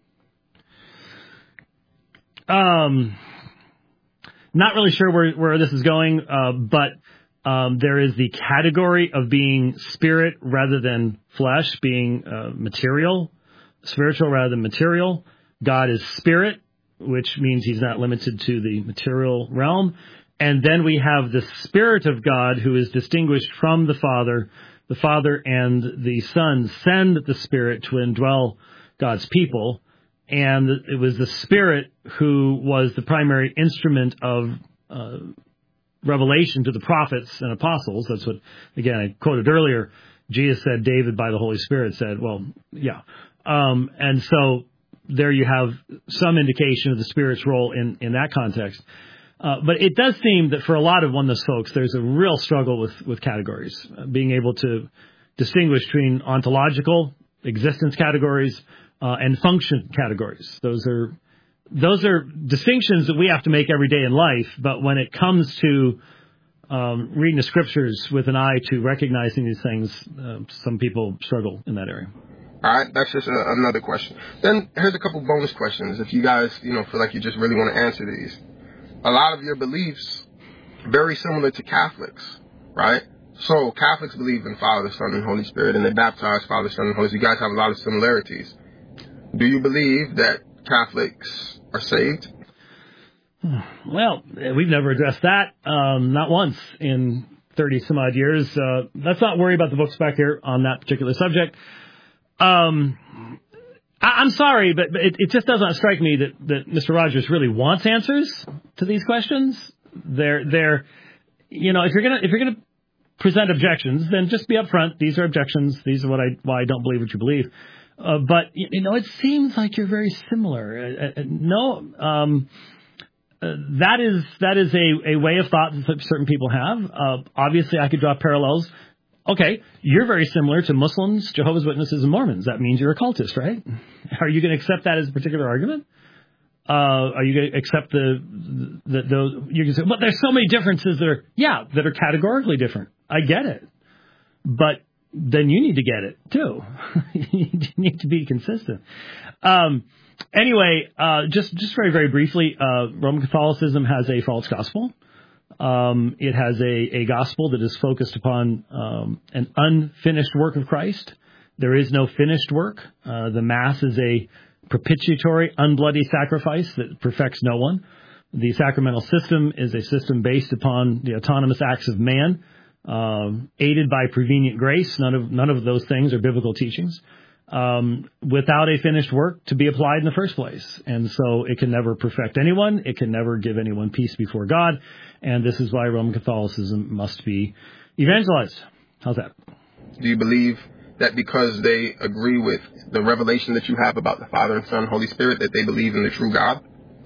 Not really sure where this is going, but there is the category of being spirit rather than flesh, being material, spiritual rather than material. God is spirit, which means he's not limited to the material realm. And then we have the Spirit of God, who is distinguished from the Father. The Father and the Son send the Spirit to indwell God's people. And it was the Spirit who was the primary instrument of revelation to the prophets and apostles. That's what, again, I quoted earlier. Jesus said, David by the Holy Spirit said, well, yeah. And so there you have some indication of the Spirit's role in that context. But it does seem that for a lot of oneness folks, there's a real struggle with categories, being able to distinguish between ontological existence categories and function categories. Those are distinctions that we have to make every day in life. But when it comes to reading the scriptures with an eye to recognizing these things, some people struggle in that area. All right, that's just another question. Then here's a couple bonus questions. If you guys, feel like you just really want to answer these. A lot of your beliefs very similar to Catholics, right? So Catholics believe in Father, Son, and Holy Spirit, and they baptize Father, Son, and Holy Spirit. You guys have a lot of similarities. Do you believe that Catholics are saved? Well, we've never addressed that, not once in 30 some odd years. Let's not worry about the books back here on that particular subject. I'm sorry, but it just does not strike me that Mr. Rogers really wants answers to these questions. They're if you're gonna present objections, then just be upfront. These are objections. These are why I don't believe what you believe. But it seems like you're very similar. That is a way of thought that certain people have. Obviously, I could draw parallels. Okay, you're very similar to Muslims, Jehovah's Witnesses, and Mormons. That means you're a cultist, right? Are you going to accept that as a particular argument? Are you going to accept those? You can say, but there's so many differences that are categorically different. I get it, but then you need to get it too. You need to be consistent. Anyway, just very, very briefly, Roman Catholicism has a false gospel. It has a gospel that is focused upon an unfinished work of Christ. There is no finished work. The Mass is a propitiatory, unbloody sacrifice that perfects no one. The sacramental system is a system based upon the autonomous acts of man, aided by prevenient grace. None of those things are biblical teachings. Without a finished work to be applied in the first place. And so it can never perfect anyone. It can never give anyone peace before God. And this is why Roman Catholicism must be evangelized. How's that? Do you believe that because they agree with the revelation that you have about the Father and Son, Holy Spirit, that they believe in the true God?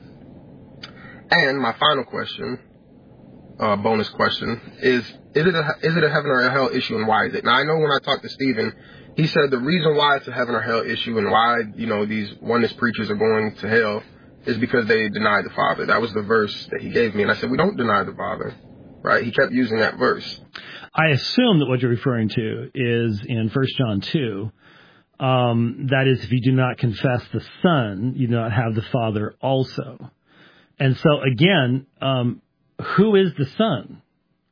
And my final question, bonus question, is it a heaven or a hell issue, and why is it? Now, I know when I talked to Stephen, he said the reason why it's a heaven or hell issue and why, these oneness preachers are going to hell is because they deny the Father. That was the verse that he gave me. And I said, we don't deny the Father, right? He kept using that verse. I assume that what you're referring to is in 1 John 2. That is, if you do not confess the Son, you do not have the Father also. And so, again, who is the Son?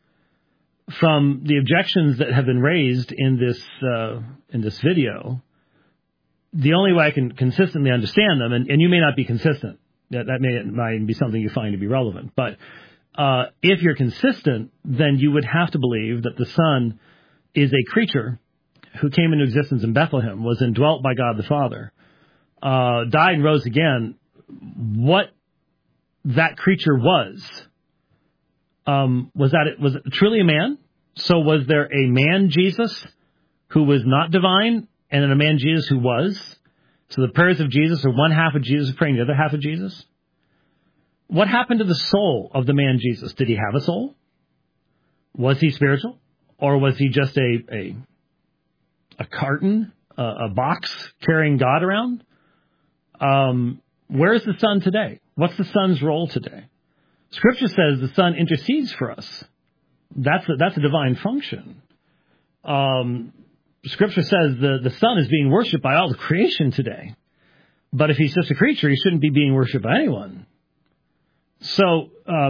From the objections that have been raised in this video, the only way I can consistently understand them, and you may not be consistent, that might be something you find to be relevant, but if you're consistent, then you would have to believe that the Son is a creature who came into existence in Bethlehem, was indwelt by God the Father, died and rose again. What that creature was it truly a man? So was there a man Jesus who was not divine and then a man Jesus who was? So the prayers of Jesus are one half of Jesus praying the other half of Jesus? What happened to the soul of the man Jesus? Did he have a soul? Was he spiritual, or was he just a carton, a box carrying God around? Where is the Son today? What's the Son's role today? Scripture says the Son intercedes for us. That's a divine function. Scripture says the Son is being worshipped by all the creation today. But if he's just a creature, he shouldn't be being worshipped by anyone. So I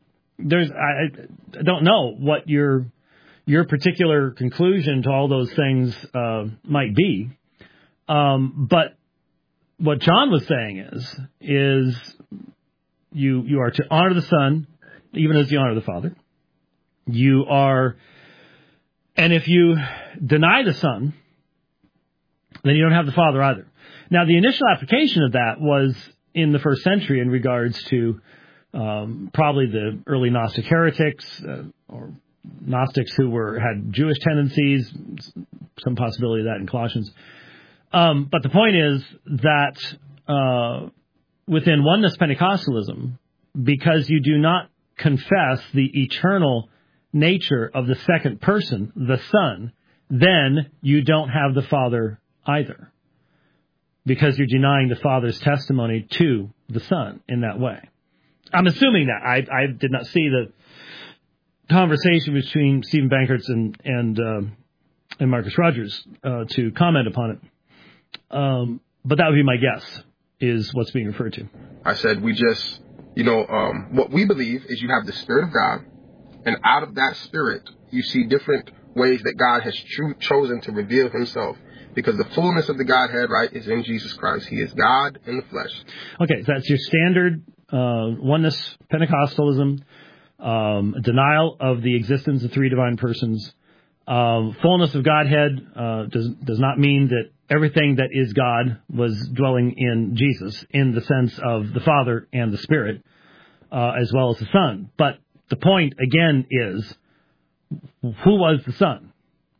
don't know what your particular conclusion to all those things might be. But what John was saying is you are to honor the Son, even as you honor the Father. You are, and if you deny the Son, then you don't have the Father either. Now, the initial application of that was in the first century in regards to probably the early Gnostic heretics or Gnostics who had Jewish tendencies, some possibility of that in Colossians. But the point is that within oneness Pentecostalism, because you do not confess the eternal nature of the second person, the Son, then you don't have the Father either, because you're denying the Father's testimony to the Son in that way. I'm assuming that. I did not see the conversation between Stephen Bankerts and Marcus Rogers to comment upon it. But that would be my guess, is what's being referred to. I said we just, what we believe is you have the Spirit of God, and out of that Spirit, you see different ways that God has chosen to reveal himself. Because the fullness of the Godhead, right, is in Jesus Christ. He is God in the flesh. Okay, so that's your standard oneness Pentecostalism, denial of the existence of three divine persons. Fullness of Godhead does not mean that everything that is God was dwelling in Jesus, in the sense of the Father and the Spirit, as well as the Son. But the point, again, is, who was the Son?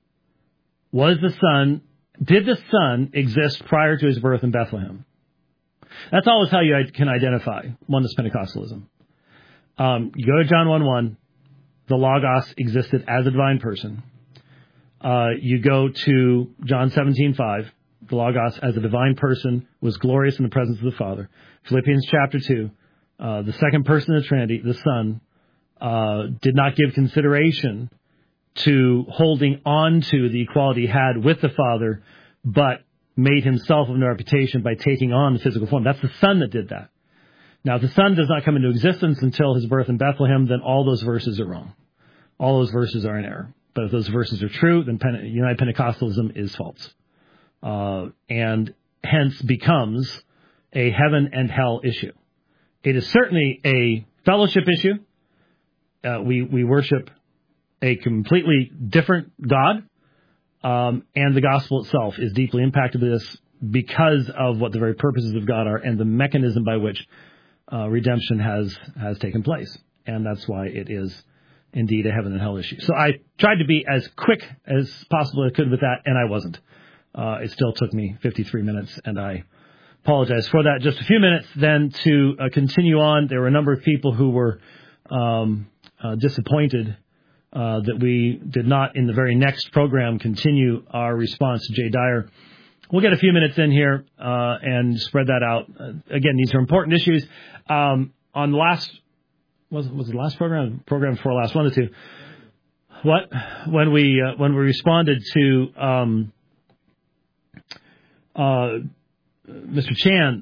Did the Son exist prior to his birth in Bethlehem? That's always how you can identify oneness Pentecostalism. You go to John 1:1, the Logos existed as a divine person. You go to John 17:5, the Logos as a divine person was glorious in the presence of the Father. Philippians chapter 2, the second person of the Trinity, the Son, did not give consideration to holding on to the equality he had with the Father, but made himself of no reputation by taking on the physical form. That's the Son that did that. Now, if the Son does not come into existence until his birth in Bethlehem, then all those verses are wrong. All those verses are in error. But if those verses are true, then United Pentecostalism is false. And hence becomes a heaven and hell issue. It is certainly a fellowship issue. We worship a completely different God, and the gospel itself is deeply impacted by this because of what the very purposes of God are and the mechanism by which redemption has taken place. And that's why it is indeed a heaven and hell issue. So I tried to be as quick as possible I could with that, and I wasn't. It still took me 53 minutes, and I apologize for that. Just a few minutes then to continue on. There were a number of people who were disappointed that we did not, in the very next program, continue our response to Jay Dyer. We'll get a few minutes in here and spread that out. Again, these are important issues. On the last, was it the last program? Program before last, one of the two. When we responded to Mr. Chan,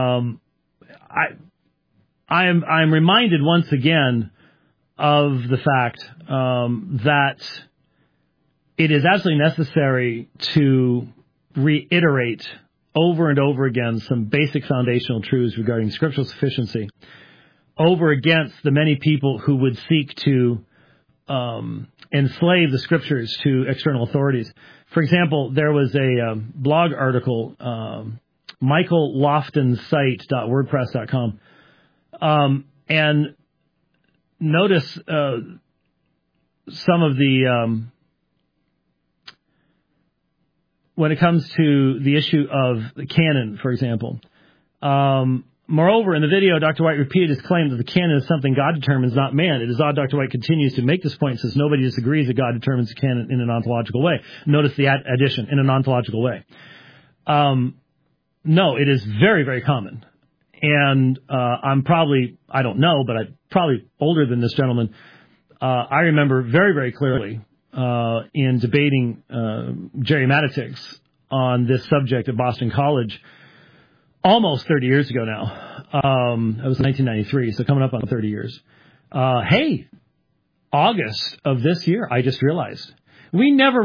I'm reminded once again of the fact that it is absolutely necessary to reiterate over and over again some basic foundational truths regarding scriptural sufficiency over against the many people who would seek to enslave the scriptures to external authorities. For example, there was a blog article, michaellofton'ssite.wordpress.com, and notice some of the, when it comes to the issue of the canon, for example, Moreover, in the video, Dr. White repeated his claim that the canon is something God determines, not man. It is odd Dr. White continues to make this point since nobody disagrees that God determines the canon in an ontological way. Notice the addition, in an ontological way. No, it is very, very common. And I'm probably, I don't know, but I'm probably older than this gentleman. I remember very, very clearly in debating Jerry Matitix on this subject at Boston College almost 30 years ago now. It was 1993, so coming up on 30 years. Hey, August of this year, I just realized. We never,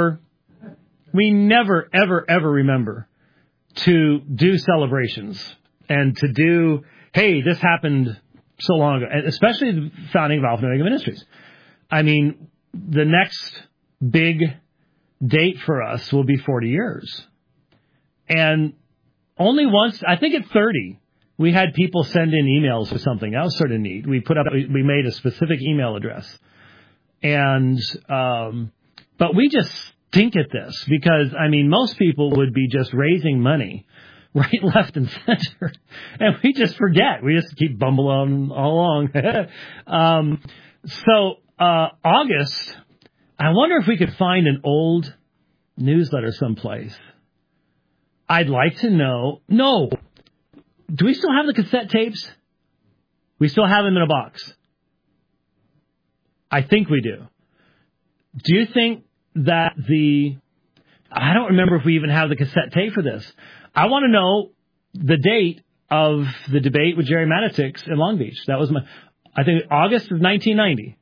ever, ever remember to do celebrations and to do, hey, this happened so long ago, and especially the founding of Alpha and Omega Ministries. I mean, the next big date for us will be 40 years. And only once, I think at 30, we had people send in emails or something. That was sort of neat. We made a specific email address. And, but we just stink at this because, I mean, most people would be just raising money right, left, and center. And we just forget. We just keep bumbling all along. August, I wonder if we could find an old newsletter someplace. I'd like to know. No. Do we still have the cassette tapes? We still have them in a box. I think we do. Do you think that I don't remember if we even have the cassette tape for this. I want to know the date of the debate with Jerry Matitix in Long Beach. That was I think August of 1990.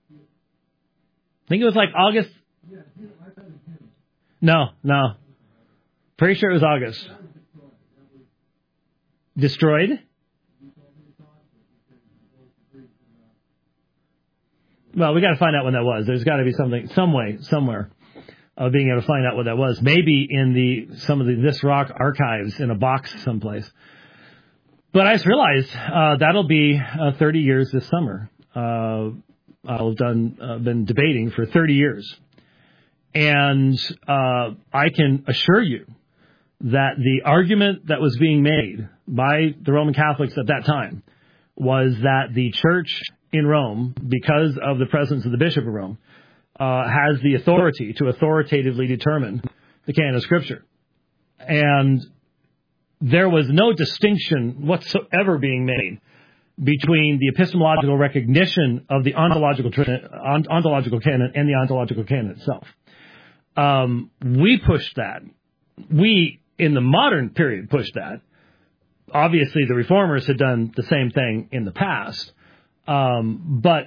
I think it was like August. No. Pretty sure it was August. Destroyed? Well, we got to find out when that was. There's got to be somewhere of being able to find out what that was. Maybe in some of the This Rock archives in a box someplace. But I just realized that'll be 30 years this summer. I'll have been debating for 30 years. And I can assure you that the argument that was being made by the Roman Catholics at that time was that the church in Rome, because of the presence of the Bishop of Rome, has the authority to authoritatively determine the canon of Scripture. And there was no distinction whatsoever being made between the epistemological recognition of the ontological canon and the ontological canon itself. We pushed that. We, in the modern period, pushed that. Obviously, the Reformers had done the same thing in the past. But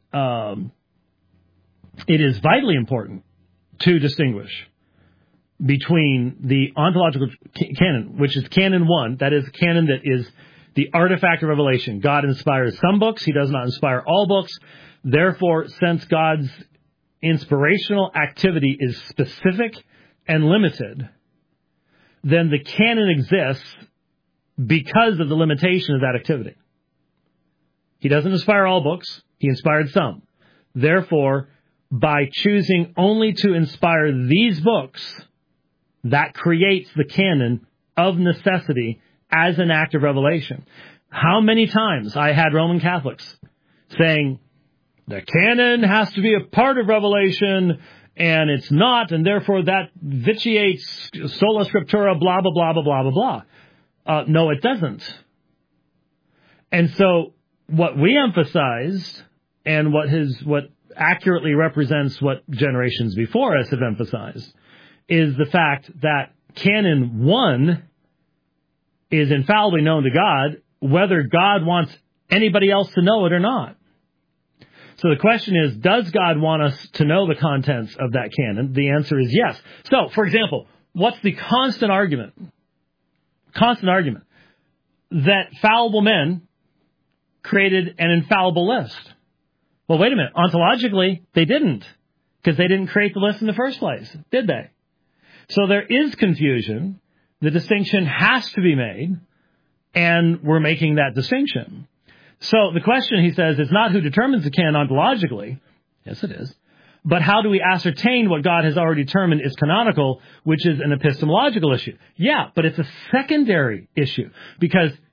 it is vitally important to distinguish between the ontological canon, which is canon 1, that is canon that is the artifact of revelation. God inspires some books. He does not inspire all books. Therefore, since God's inspirational activity is specific and limited, then the canon exists because of the limitation of that activity. He doesn't inspire all books. He inspired some. Therefore, by choosing only to inspire these books, that creates the canon of necessity as an act of revelation. How many times I had Roman Catholics saying, the canon has to be a part of revelation, and it's not, and therefore that vitiates sola scriptura, blah, blah, blah, blah, blah, blah, blah. No, it doesn't. And so what we emphasized, and what accurately represents what generations before us have emphasized, is the fact that canon 1 is infallibly known to God, whether God wants anybody else to know it or not. So the question is, does God want us to know the contents of that canon? The answer is yes. So, for example, what's the constant argument? Constant argument that fallible men created an infallible list. Well, wait a minute. Ontologically, they didn't, because they didn't create the list in the first place, did they? So there is confusion. The distinction has to be made, and we're making that distinction. So the question, he says, is not who determines the canon ontologically. Yes, it is. But how do we ascertain what God has already determined is canonical, which is an epistemological issue? Yeah, but it's a secondary issue, because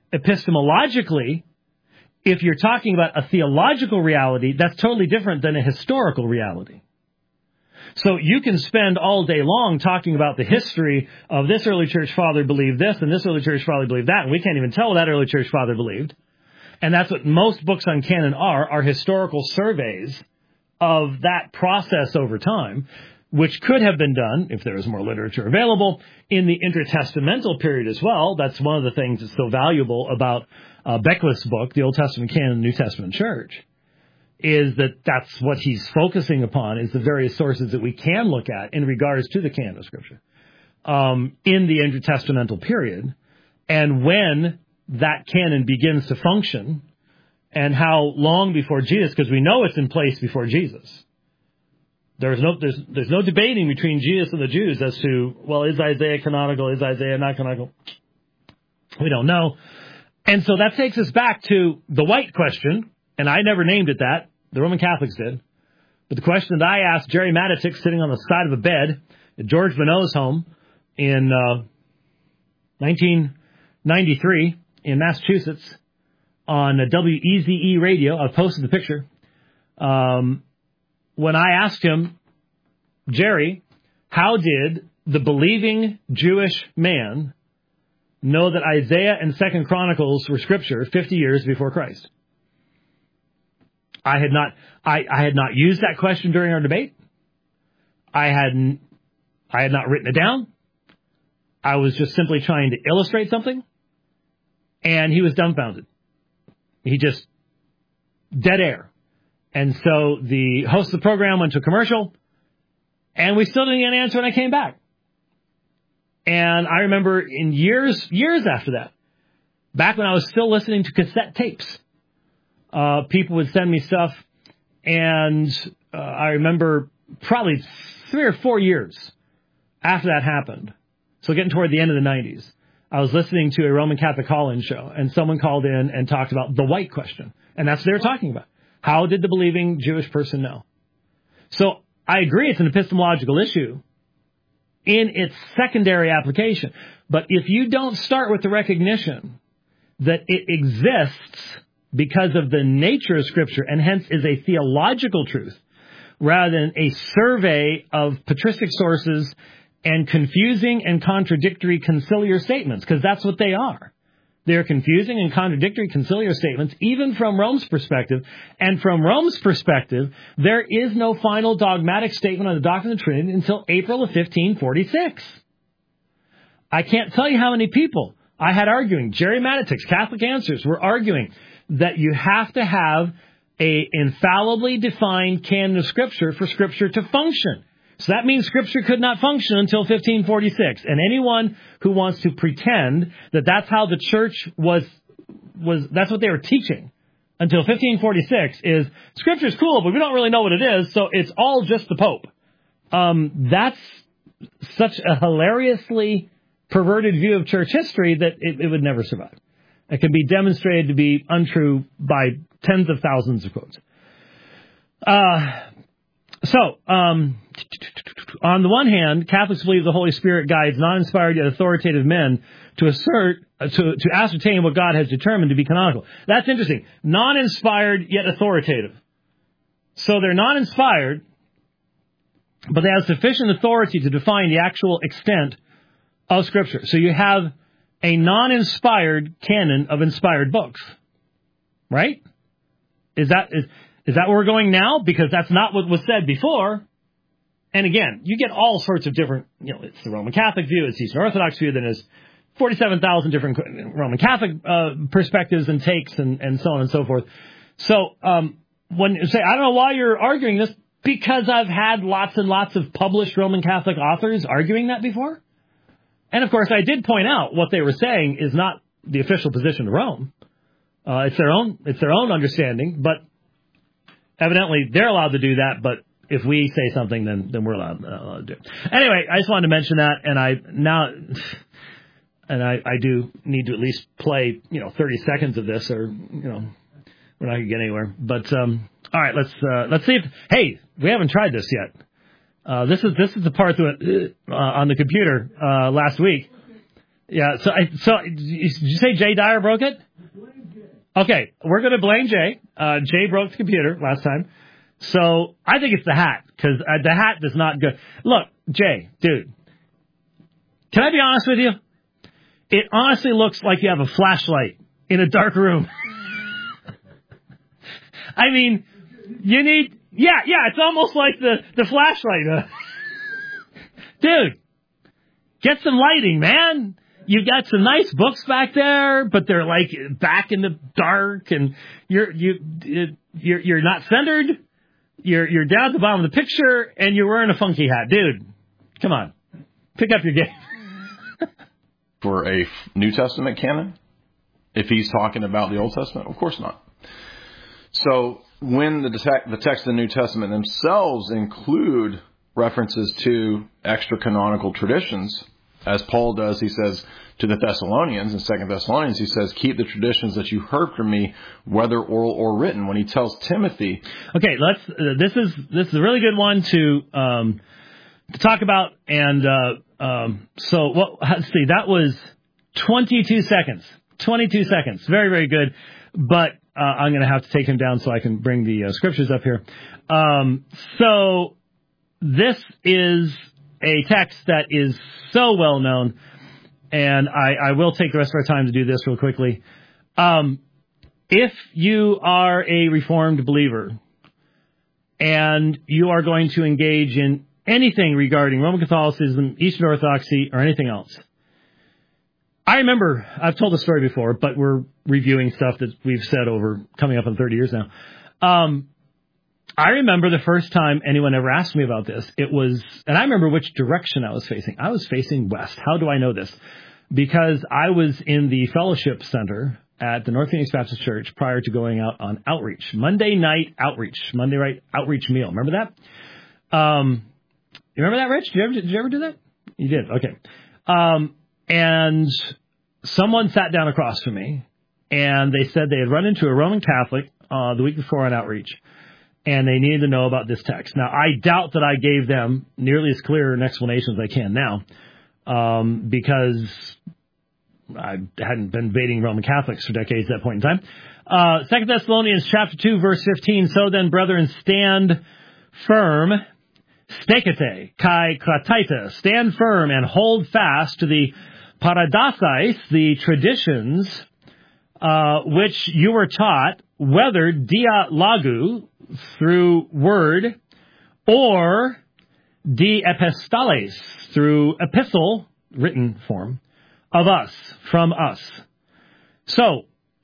epistemologically, if you're talking about a theological reality, that's totally different than a historical reality. So you can spend all day long talking about the history of this early church father believed this and this early church father believed that, and we can't even tell what that early church father believed. And that's what most books on canon are historical surveys of that process over time, which could have been done, if there was more literature available, in the intertestamental period as well. That's one of the things that's so valuable about Beckwith's book, The Old Testament Canon and New Testament Church, is that that's what he's focusing upon, is the various sources that we can look at in regards to the canon of Scripture in the intertestamental period, and when that canon begins to function, and how long before Jesus, because we know it's in place before Jesus. There's no debating between Jesus and the Jews as to, well, is Isaiah canonical, is Isaiah not canonical? We don't know. And so that takes us back to the white question, and I never named it that. The Roman Catholics did. But the question that I asked Jerry Matitich sitting on the side of a bed at George Bonneau's home in 1993 in Massachusetts on WEZE radio, I posted the picture, when I asked him, Jerry, how did the believing Jewish man know that Isaiah and 2 Chronicles were Scripture 50 years before Christ? I had not used that question during our debate. I had not written it down. I was just simply trying to illustrate something, and he was dumbfounded. He just dead air. And so the host of the program went to a commercial, and we still didn't get an answer when I came back. And I remember in years after that, back when I was still listening to cassette tapes, people would send me stuff, and I remember probably 3 or 4 years after that happened, so getting toward the end of the 90s, I was listening to a Roman Catholic call-in show, and someone called in and talked about the white question, and that's what they were talking about. How did the believing Jewish person know? So I agree it's an epistemological issue in its secondary application, but if you don't start with the recognition that it exists because of the nature of Scripture, and hence is a theological truth, rather than a survey of patristic sources and confusing and contradictory conciliar statements, because that's what they are. They're confusing and contradictory conciliar statements, even from Rome's perspective. And from Rome's perspective, there is no final dogmatic statement on the doctrine of the Trinity until April of 1546. I can't tell you how many people I had arguing. Jerry Matitich's Catholic Answers were arguing that you have to have a infallibly defined canon of Scripture for Scripture to function. So that means Scripture could not function until 1546. And anyone who wants to pretend that that's how the church was that's what they were teaching until 1546 is Scripture's cool, but we don't really know what it is, so it's all just the Pope. That's such a hilariously perverted view of church history that it would never survive. It can be demonstrated to be untrue by tens of thousands of quotes. So, on the one hand, Catholics believe the Holy Spirit guides non-inspired yet authoritative men to ascertain what God has determined to be canonical. That's interesting. Non-inspired yet authoritative. So they're non-inspired, but they have sufficient authority to define the actual extent of Scripture. So you have a non-inspired canon of inspired books, right? Is that where we're going now? Because that's not what was said before. And again, you get all sorts of different, it's the Roman Catholic view, it's the Eastern Orthodox view, then there's 47,000 different Roman Catholic perspectives and takes and so on and so forth. So when you say, I don't know why you're arguing this, because I've had lots and lots of published Roman Catholic authors arguing that before. And of course, I did point out what they were saying is not the official position of Rome. It's their own understanding, but evidently they're allowed to do that, but if we say something, then we're allowed to do it. Anyway, I just wanted to mention that, and I do need to at least play, 30 seconds of this, or we're not going to get anywhere. But all right, let's see if. Hey, we haven't tried this yet. This is the part that on the computer last week. Yeah, so did you say Jay Dyer broke it? Okay, we're going to blame Jay. Jay broke the computer last time. So I think it's the hat, because the hat does not go. Look, Jay, dude, can I be honest with you? It honestly looks like you have a flashlight in a dark room. I mean, you need, yeah, it's almost like the flashlight. Dude, get some lighting, man. You've got some nice books back there, but they're like back in the dark, and you're not centered. You're down at the bottom of the picture, and you're wearing a funky hat, dude. Come on, pick up your game. For a New Testament canon, if he's talking about the Old Testament, of course not. So when the text of the New Testament themselves include references to extra canonical traditions, as Paul does, he says to the Thessalonians, in 2 Thessalonians, he says, keep the traditions that you heard from me, whether oral or written. When he tells Timothy... Okay, this is a really good one to talk about. And let's see, that was 22 seconds. 22 seconds. Very, very good. But I'm going to have to take him down so I can bring the scriptures up here. So this is a text that is so well known, and I will take the rest of our time to do this real quickly. If you are a Reformed believer and you are going to engage in anything regarding Roman Catholicism, Eastern Orthodoxy, or anything else, I remember, I've told the story before, but we're reviewing stuff that we've said over coming up on 30 years now. I remember the first time anyone ever asked me about this. It was, and I remember which direction I was facing. I was facing west. How do I know this? Because I was in the fellowship center at the North Phoenix Baptist Church prior to going out on outreach. Monday night outreach meal. Remember that? You remember that, Rich? Did you ever do that? You did. Okay. And someone sat down across from me, and they said they had run into a Roman Catholic the week before on outreach, and they needed to know about this text. Now, I doubt that I gave them nearly as clear an explanation as I can now, because I hadn't been debating Roman Catholics for decades at that point in time. 2 Thessalonians chapter 2, verse 15, so then, brethren, stand firm, stekete, kai krataita, stand firm and hold fast to the paradasais, the traditions which you were taught, whether dia lagu, through word, or di epistales, through epistle, written form, of us, from us. So,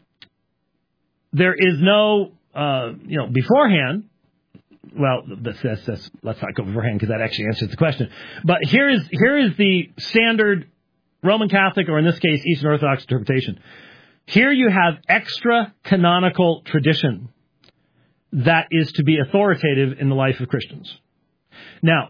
there is no, beforehand. Well, let's not go beforehand, because that actually answers the question. But here is the standard Roman Catholic, or in this case, Eastern Orthodox interpretation. Here you have extra canonical tradition that is to be authoritative in the life of Christians. Now,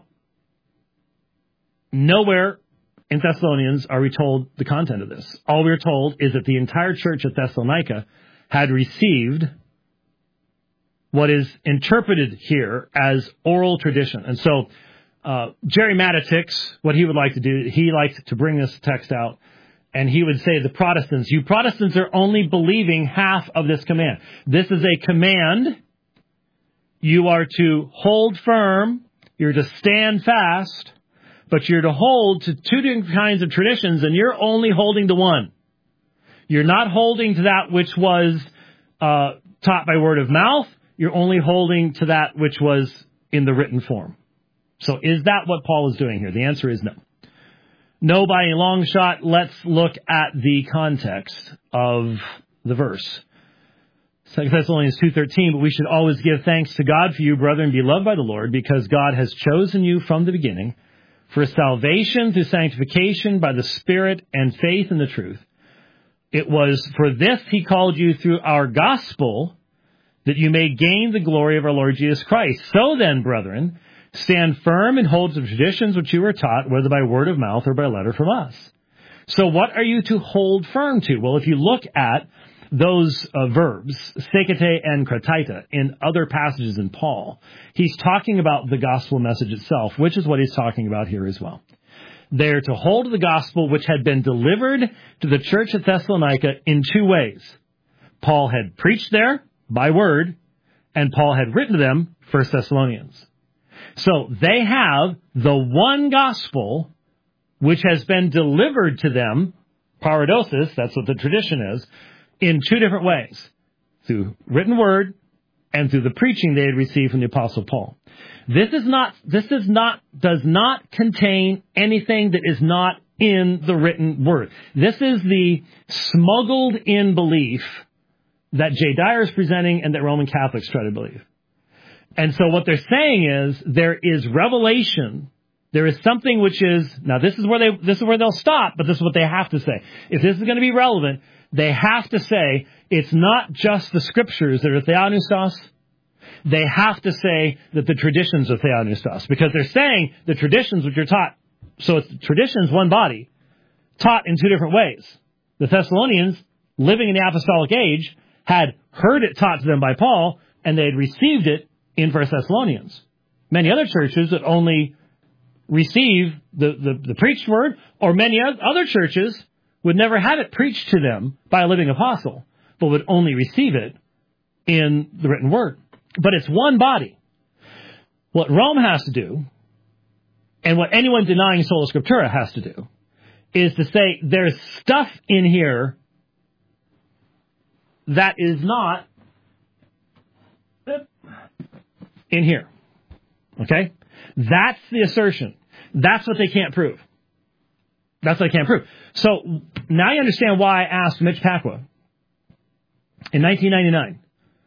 nowhere in Thessalonians are we told the content of this. All we're told is that the entire church at Thessalonica had received what is interpreted here as oral tradition. And so Jerry Matitix, what he would like to do, he liked to bring this text out, and he would say, the Protestants, you Protestants are only believing half of this command. This is a command. You are to hold firm, you're to stand fast, but you're to hold to two different kinds of traditions, and you're only holding to one. You're not holding to that which was taught by word of mouth. You're only holding to that which was in the written form. So is that what Paul is doing here? The answer is no. No, by a long shot. Let's look at the context of the verse. 2 Thessalonians 2:13, but we should always give thanks to God for you, brethren, beloved by the Lord, because God has chosen you from the beginning for salvation through sanctification by the Spirit and faith in the truth. It was for this he called you through our gospel, that you may gain the glory of our Lord Jesus Christ. So then, brethren, stand firm and hold to the traditions which you were taught, whether by word of mouth or by letter from us. So what are you to hold firm to? Well, if you look at those verbs, stekete and krataita, in other passages in Paul, he's talking about the gospel message itself, which is what he's talking about here as well. They are to hold to the gospel which had been delivered to the church at Thessalonica in two ways. Paul had preached there by word, and Paul had written to them, 1 Thessalonians. So they have the one gospel which has been delivered to them, paradosis, that's what the tradition is, in two different ways. Through written word and through the preaching they had received from the Apostle Paul. This does not contain anything that is not in the written word. This is the smuggled in belief that J. Dyer is presenting and that Roman Catholics try to believe. And so what they're saying is there is revelation. There is something which is, now this is where they'll stop, but this is what they have to say. If this is going to be relevant, they have to say it's not just the scriptures that are theopneustos. They have to say that the traditions are theopneustos, because they're saying the traditions which are taught, so it's traditions, one body, taught in two different ways. The Thessalonians, living in the apostolic age, had heard it taught to them by Paul, and they had received it in 1 Thessalonians. Many other churches that only receive the preached word, or many other churches would never have it preached to them by a living apostle, but would only receive it in the written word. But it's one body. What Rome has to do, and what anyone denying sola scriptura has to do, is to say there's stuff in here that is not in here. Okay? That's the assertion. That's what they can't prove. That's what they can't prove. So now you understand why I asked Mitch Pacwa in 1999,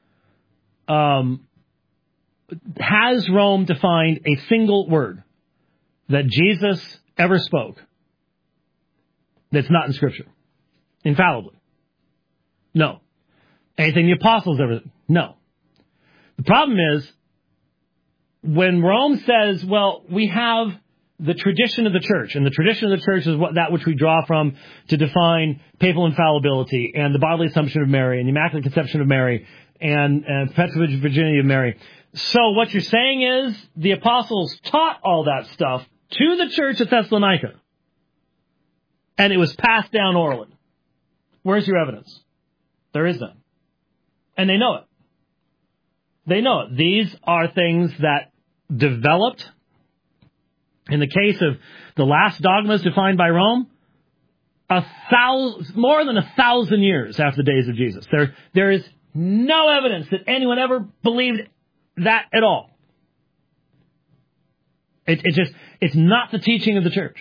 has Rome defined a single word that Jesus ever spoke that's not in Scripture? Infallibly. No. Anything the apostles ever? No. The problem is, when Rome says, well, we have the tradition of the church, and the tradition of the church is that which we draw from to define papal infallibility and the bodily assumption of Mary and the Immaculate Conception of Mary and perpetual virginity of Mary. So what you're saying is the apostles taught all that stuff to the church at Thessalonica, and it was passed down orally. Where's your evidence? There is none. And they know it. They know it. These are things that developed. In the case of the last dogmas defined by Rome, more than 1,000 years after the days of Jesus. There is no evidence that anyone ever believed that at all. It's not the teaching of the church.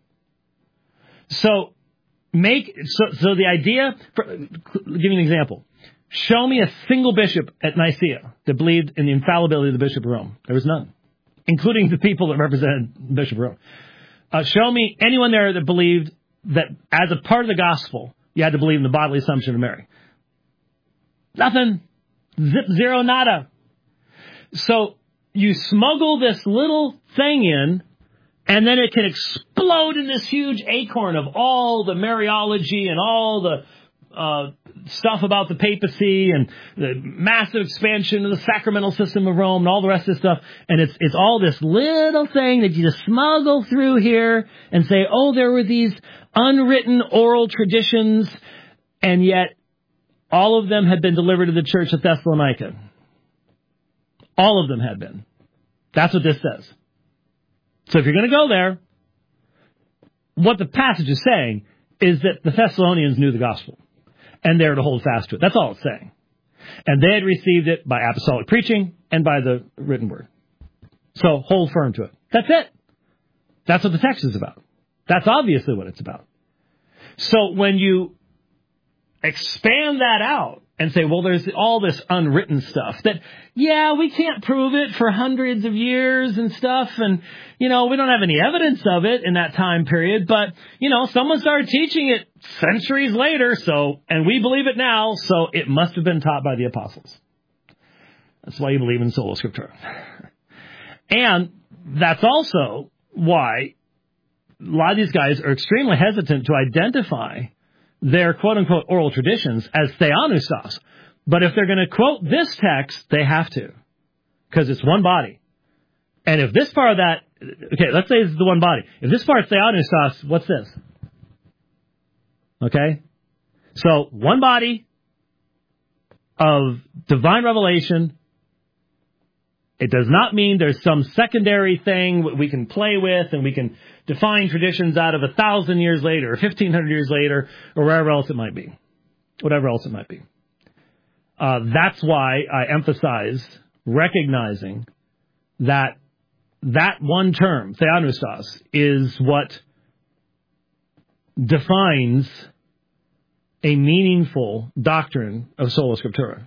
So the idea, give me an example. Show me a single bishop at Nicaea that believed in the infallibility of the Bishop of Rome. There was none, including the people that represented the Bishop of Rome. Show me anyone there that believed that as a part of the gospel, you had to believe in the bodily assumption of Mary. Nothing. Zip, zero, nada. So you smuggle this little thing in, and then it can explode in this huge acorn of all the Mariology and all the stuff about the papacy and the massive expansion of the sacramental system of Rome and all the rest of this stuff. And it's all this little thing that you just smuggle through here and say, oh, there were these unwritten oral traditions, and yet all of them had been delivered to the church at Thessalonica. All of them had been. That's what this says. So if you're going to go there, what the passage is saying is that the Thessalonians knew the gospel, and they're to hold fast to it. That's all it's saying. And they had received it by apostolic preaching and by the written word. So hold firm to it. That's it. That's what the text is about. That's obviously what it's about. So when you expand that out and say, well, there's all this unwritten stuff that, yeah, we can't prove it for hundreds of years and stuff. And, we don't have any evidence of it in that time period. But, someone started teaching it centuries later. And we believe it now. So it must have been taught by the apostles. That's why you believe in sola scriptura. And that's also why a lot of these guys are extremely hesitant to identify their quote-unquote oral traditions as theopneustos. But if they're going to quote this text, they have to, because it's one body. And if this part of that okay, let's say this is the one body. If this part's theopneustos, what's this? Okay? So, one body of divine revelation. It does not mean there's some secondary thing we can play with and we can define traditions out of 1,000 years later or 1,500 years later or wherever else it might be. Whatever else it might be. That's why I emphasize recognizing that one term, theopneustos, is what defines a meaningful doctrine of sola scriptura.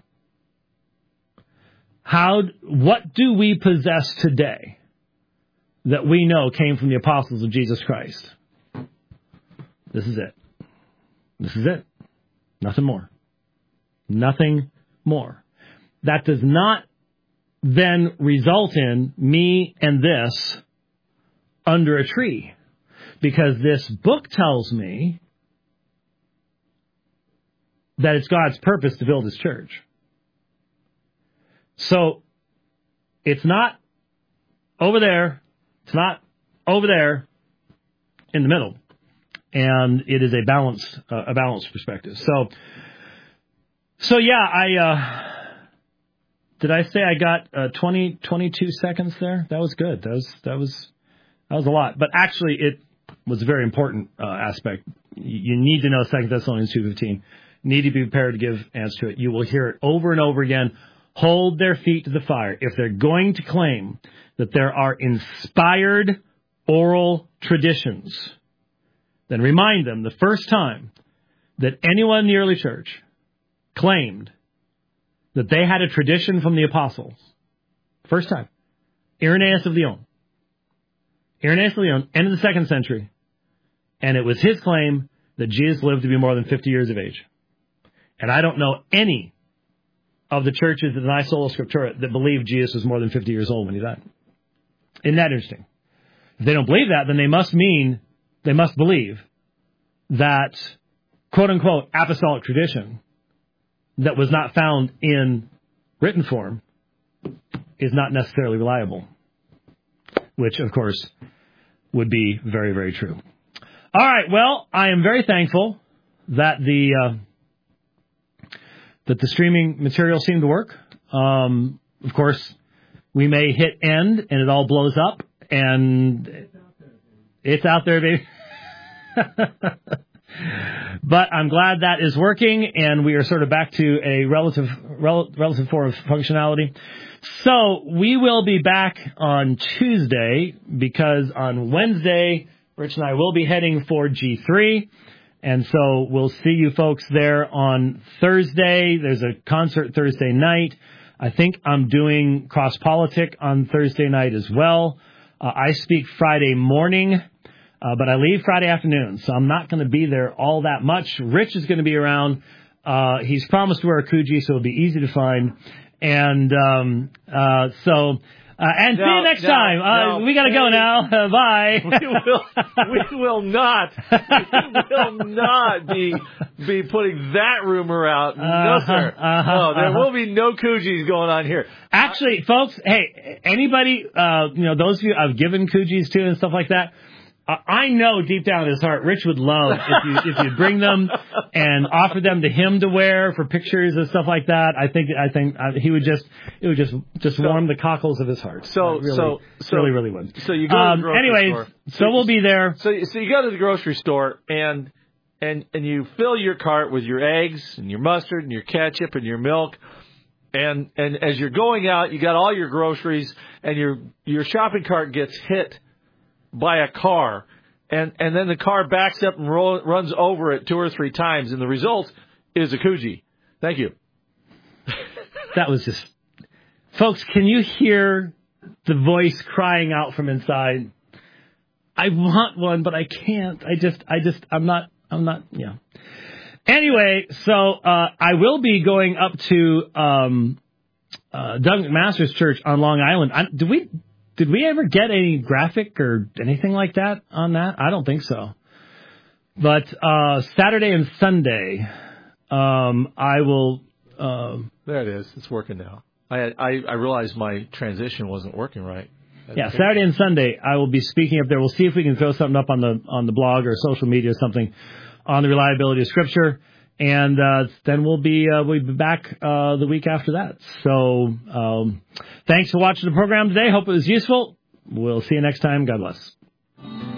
What do we possess today that we know came from the apostles of Jesus Christ? This is it. This is it. Nothing more. Nothing more. That does not then result in me and this under a tree, because this book tells me that it's God's purpose to build his church. So, it's not over there. It's not over there in the middle. And it is a balanced perspective. So yeah, did I say I got 22 seconds there? That was good. That was a lot. But actually, it was a very important aspect. You need to know 2 Thessalonians 2:15. Need to be prepared to give answer to it. You will hear it over and over again. Hold their feet to the fire. If they're going to claim that there are inspired oral traditions, then remind them the first time that anyone in the early church claimed that they had a tradition from the apostles. First time. Irenaeus of Lyon. Irenaeus of Lyon, end of the 2nd century. And it was his claim that Jesus lived to be more than 50 years of age. And I don't know any of the churches that deny sola scriptura that believe Jesus was more than 50 years old when he died. Isn't that interesting? If they don't believe that, then they must believe that quote-unquote apostolic tradition that was not found in written form is not necessarily reliable, which, of course, would be very, very true. All right, well, I am very thankful that the streaming material seemed to work. Of course, we may hit end and it all blows up, and it's out there, baby. But I'm glad that is working, and we are sort of back to a relative form of functionality. So we will be back on Tuesday, because on Wednesday, Rich and I will be heading for G3. And so we'll see you folks there on Thursday. There's a concert Thursday night. I think I'm doing Cross Politic on Thursday night as well. I speak Friday morning, but I leave Friday afternoon, so I'm not going to be there all that much. Rich is going to be around. He's promised to wear a kuji, so it'll be easy to find. And and see you next time. We got to go now. Bye. We will not be putting that rumor out. No, sir. No, there will be no kujis going on here. Actually, folks, hey, anybody, those of you I've given kujis to and stuff like that, I know deep down in his heart, Rich would love if you bring them and offer them to him to wear for pictures and stuff like that. I think it would just warm the cockles of his heart. Really would. So you go to the grocery store. So we'll be there. So you go to the grocery store and you fill your cart with your eggs and your mustard and your ketchup and your milk. And as you're going out, you got all your groceries, and your shopping cart gets hit by a car, and then the car backs up and runs over it 2 or 3 times, and the result is a kuji. Thank you. That was just... Folks, can you hear the voice crying out from inside? I want one, but I can't. I'm not, yeah. Anyway, so I will be going up to Doug McMaster's church on Long Island. Did we ever get any graphic or anything like that on that? I don't think so. But Saturday and Sunday, I will... there it is. It's working now. I realized my transition wasn't working right. Yeah, Saturday and Sunday I will be speaking up there. We'll see if we can throw something up on the blog or social media or something on the reliability of Scripture, and then we'll be back the week after that. So thanks for watching the program today. Hope it was useful. We'll see you next time. God bless.